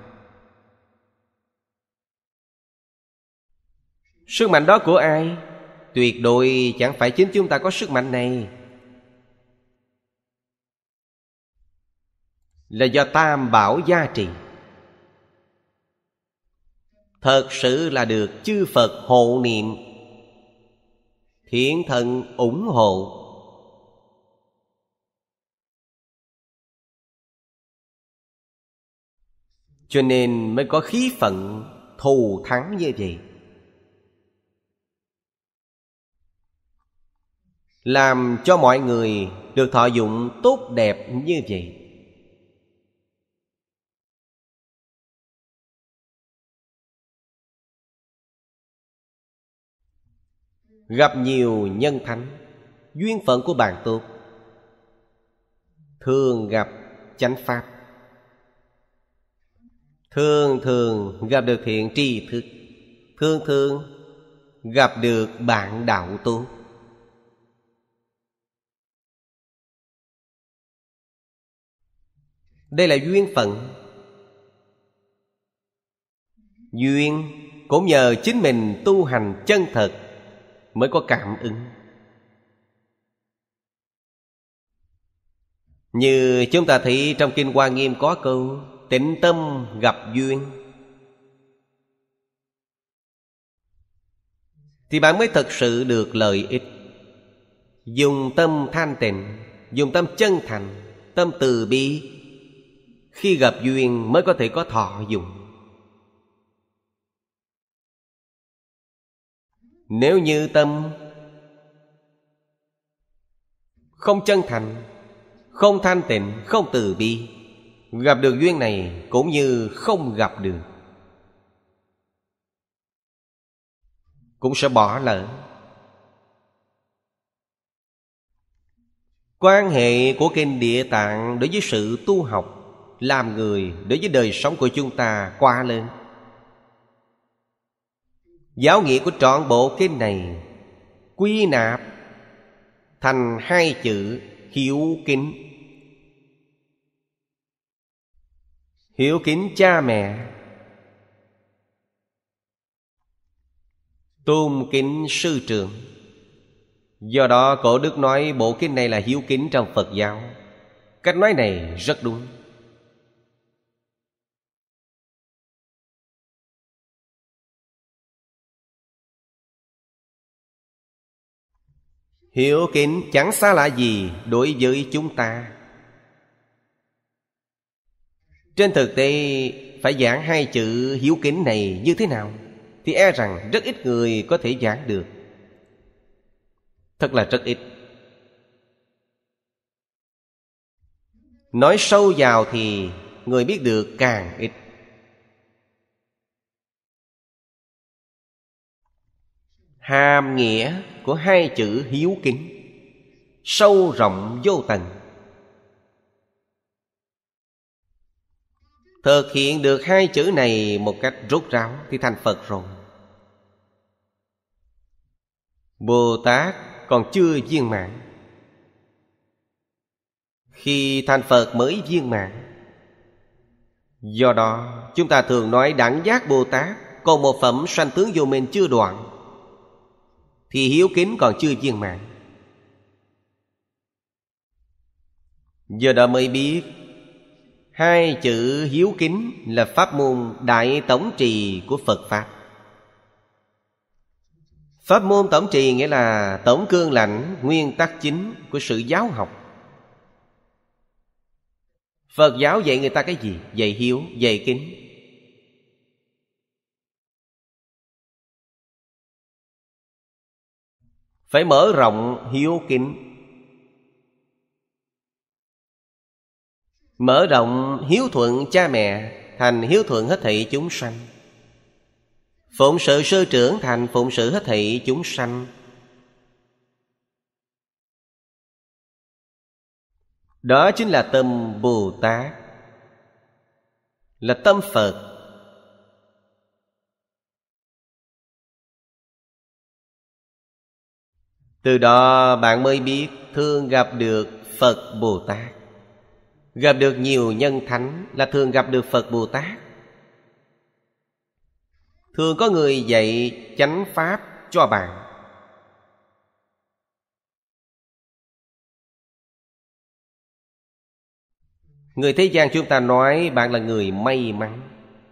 A: Sức mạnh đó của ai? Tuyệt đối chẳng phải chính chúng ta có sức mạnh này, là do Tam Bảo gia trì. Thật sự là được chư Phật hộ niệm, thiện thần ủng hộ. Cho nên mới có khí phận thù thắng như vậy, làm cho mọi người được thọ dụng tốt đẹp như vậy. Gặp nhiều nhân thánh, duyên phận của bạn tốt, thường gặp chánh pháp, thường thường gặp được thiện tri thức, thường thường gặp được bạn đạo tốt. Đây là duyên phận. Duyên cũng nhờ chính mình tu hành chân thật mới có cảm ứng. Như chúng ta thấy trong Kinh Hoa Nghiêm có câu tịnh tâm gặp duyên, thì bạn mới thật sự được lợi ích. Dùng tâm thanh tịnh, dùng tâm chân thành, tâm từ bi, khi gặp duyên mới có thể có thọ dụng. Nếu như tâm không chân thành, không thanh tịnh, không từ bi, gặp được duyên này cũng như không gặp được, cũng sẽ bỏ lỡ. Quan hệ của Kinh Địa Tạng đối với sự tu học, làm người, đối với đời sống của chúng ta quá lớn. Giáo nghĩa của trọn bộ kinh này quy nạp thành hai chữ hiếu kính. Hiếu kính cha mẹ, tôn kính sư trưởng. Do đó Cổ Đức nói bộ kinh này là hiếu kính trong Phật giáo. Cách nói này rất đúng. Hiếu kính chẳng xa lạ gì đối với chúng ta. Trên thực tế phải giảng hai chữ hiếu kính này như thế nào thì e rằng rất ít người có thể giảng được. Thật là rất ít. Nói sâu vào thì người biết được càng ít. Hàm nghĩa của hai chữ hiếu kính sâu rộng vô tận. Thực hiện được hai chữ này một cách rốt ráo thì thành Phật rồi. Bồ Tát còn chưa viên mãn, khi thành Phật mới viên mãn. Do đó chúng ta thường nói đẳng giác Bồ Tát còn một phẩm sanh tướng vô minh chưa đoạn, thì hiếu kính còn chưa viên mãn. Do đó mới biết hai chữ hiếu kính là pháp môn đại tổng trì của Phật Pháp. Pháp môn tổng trì nghĩa là tổng cương lãnh, nguyên tắc chính của sự giáo học. Phật giáo dạy người ta cái gì? Dạy hiếu, dạy kính. Phải mở rộng hiếu kính, mở rộng hiếu thuận cha mẹ thành hiếu thuận hết thảy chúng sanh, phụng sự sư trưởng thành phụng sự hết thảy chúng sanh. Đó chính là tâm Bồ Tát, là tâm Phật. Từ đó bạn mới biết thường gặp được Phật Bồ Tát. Gặp được nhiều nhân thánh là thường gặp được Phật Bồ Tát. Thường có người dạy chánh pháp cho bạn. Người thế gian chúng ta nói bạn là người may mắn.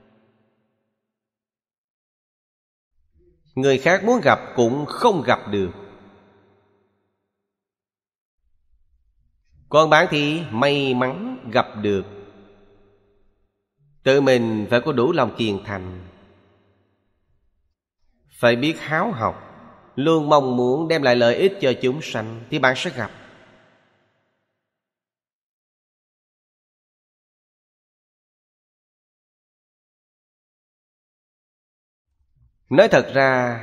A: Người khác muốn gặp cũng không gặp được. Còn bạn thì may mắn gặp được. Tự mình phải có đủ lòng kiền thành, phải biết háo học, luôn mong muốn đem lại lợi ích cho chúng sanh, thì bạn sẽ gặp. Nói thật ra,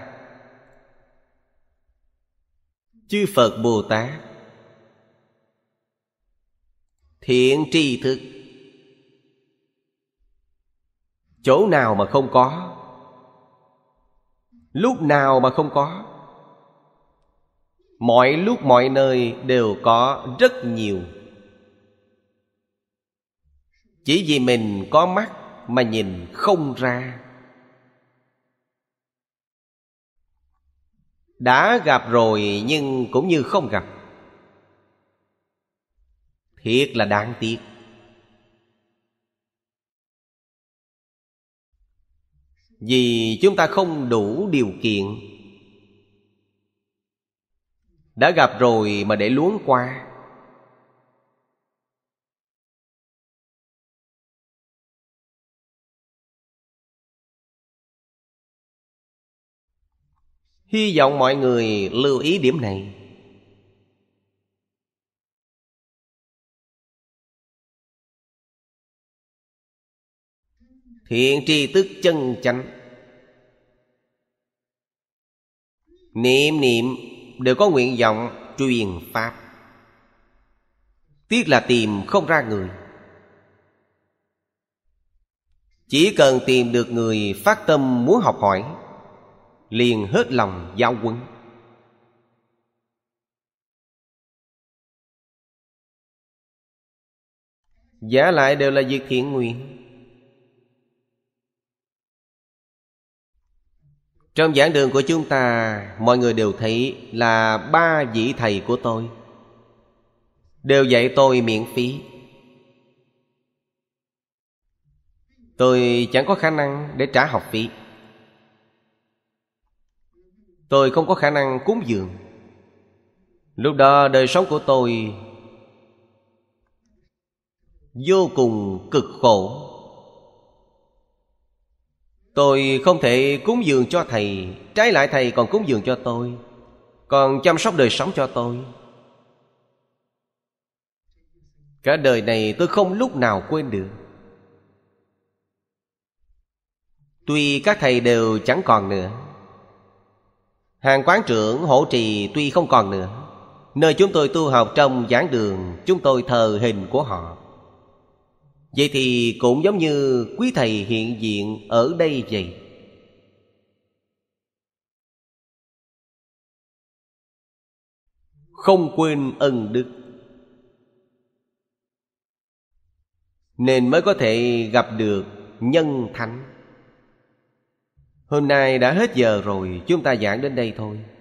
A: chư Phật Bồ Tát thiện tri thức chỗ nào mà không có, lúc nào mà không có. Mọi lúc mọi nơi đều có rất nhiều. Chỉ vì mình có mắt mà nhìn không ra. Đã gặp rồi nhưng cũng như không gặp. Thiệt là đáng tiếc. Vì chúng ta không đủ điều kiện. Đã gặp rồi mà để luống qua. Hy vọng mọi người lưu ý điểm này. Thiện tri thức chân chánh, niệm niệm đều có nguyện vọng truyền pháp. Tiếc là tìm không ra người. Chỉ cần tìm được người phát tâm muốn học hỏi, liền hết lòng giáo huấn. Giả lại đều là việc thiện nguyện. Trong giảng đường của chúng ta, mọi người đều thấy là 3 vị thầy của tôi đều dạy tôi miễn phí. Tôi chẳng có khả năng để trả học phí. Tôi không có khả năng cúng dường. Lúc đó đời sống của tôi vô cùng cực khổ. Tôi không thể cúng dường cho thầy, trái lại thầy còn cúng dường cho tôi, còn chăm sóc đời sống cho tôi. Cả đời này tôi không lúc nào quên được. Tuy các thầy đều chẳng còn nữa, hàng quán trưởng hộ trì tuy không còn nữa, nơi chúng tôi tu học trong giảng đường, chúng tôi thờ hình của họ. Vậy thì cũng giống như quý thầy hiện diện ở đây vậy. Không quên ân đức, nên mới có thể gặp được nhân thánh. Hôm nay đã hết giờ rồi, chúng ta giảng đến đây thôi.